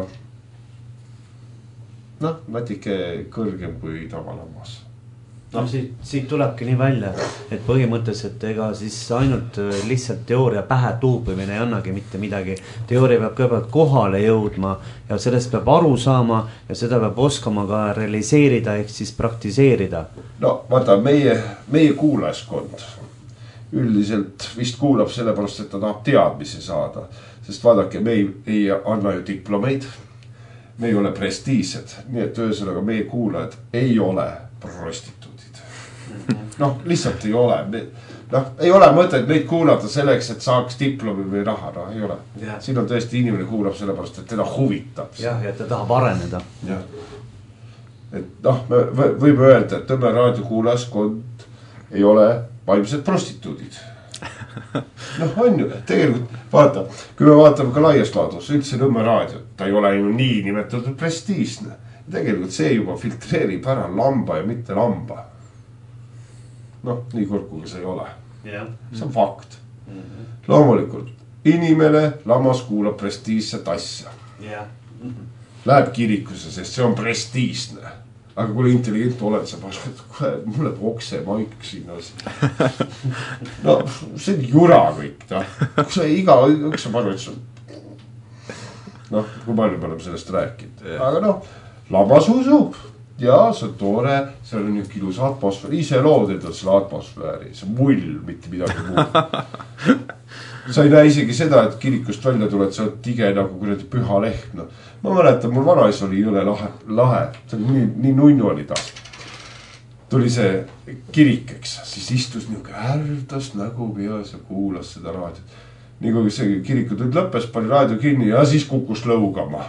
noh, natuke kõrgem kui tavalammas. No, siit tulebki nii välja, et põhimõtteliselt ega siis ainult lihtsalt teooria pähe tuupimine ei annagi mitte midagi. Teooria peab kõigepealt kohale jõudma ja sellest peab aru saama ja seda peab oskama ka realiseerida ehk siis praktiseerida. No vaata, meie kuulajaskond üldiselt vist kuulab sellepärast, et ta tahab teadmisi saada. Sest vaadake, me ei anna ju diplomeid, me ei ole prestiised, nii et ühesõnaga meie kuulajad ei ole prostituudid. Noh, lihtsalt ei ole. Noh, ei ole mõtet neid kuulata selleks, et saaks diplomi või raha, no ei ole. Siin on tõesti inimene kuulab sellepärast, et teda huvitab. Jah, ja ta tahab areneda. Jah. Et noh, me võime öelda, et Nõmme raadio kuulajaskond ei ole vaimsed prostituudid. Noh, on ju, tegelikult vaata, kui me vaatame ka laias laadus üldse Nõmme raadio, ta ei ole ju nii nimetatud prestiisne. Tegelikult see juba filtreerib ära lamba ja mitte lamba. Noh, nii korkuga see ei ole. See on fakt. Loomulikult, inimene lammas kuulab prestiisset asja. Läheb kirikusse, sest see on prestiisne. Aga kui intelligent oled, sa paskad, mulle okse maik siin asi. No, see on jura kõik, kui sa üks sa paru, et sul noh, kui palju me oleme sellest rääkinud. Aga noh, lammas usub ja see on toore, seal on niisugune ilus atmosfääri, ise loodid on selle atmosfääri, see mull, mitte midagi muud. Sa ei näe isegi seda, et kirikust välja tuled, sa oled tige nagu kuradi püha lehm. No, ma mäletan, mul vanais oli jõle lahe. See on nii nunnu oli ta. Tuli see kirik, eks, siis istus niisugune ärdas nägu peas ja kuulas seda raadiot. Nii kui see kirikud nüüd lõppes, pani raadio kinni ja siis kukkus lõugama.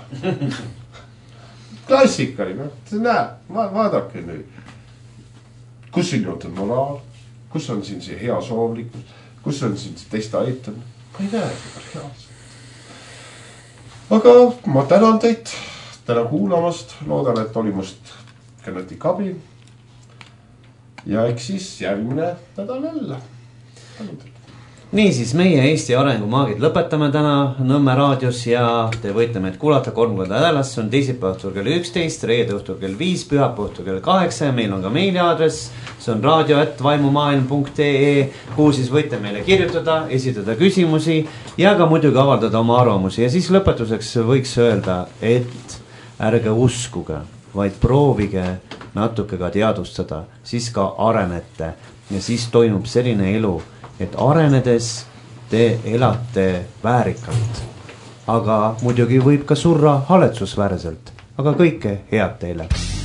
Klassikali, noh, see näe, vaadake nüüd. Kus siin on moraal? Kus on siin see hea soovlikkus? Kus on siin teiste aitamine? Ma ei näe seda reaalselt. Aga ma tänan teid täna kuulamast. Loodan, et oli must kennatik abi. Ja eks siis järgmine nädal jälle. Nii siis meie Eesti arengumaagid lõpetame täna Nõmme raadios ja te võite meid kuulata 3 korda nädalas. See on teisipäeva õhtul kell 11, reede õhtul kell 5, pühapäeva õhtul kell 8 ja meil on ka meiliaadress. See on radio@vaimumaailm.ee, kuhu siis võite meile kirjutada, esitada küsimusi ja ka muidugi avaldada oma arvamusi. Ja siis lõpetuseks võiks öelda, et ärge uskuge, vaid proovige natuke ka teadvustada, siis ka arenete ja siis toimub selline elu, et arenedes te elate väärikalt. aga muidugi võib ka surra haletsusväärselt, aga kõike head teile.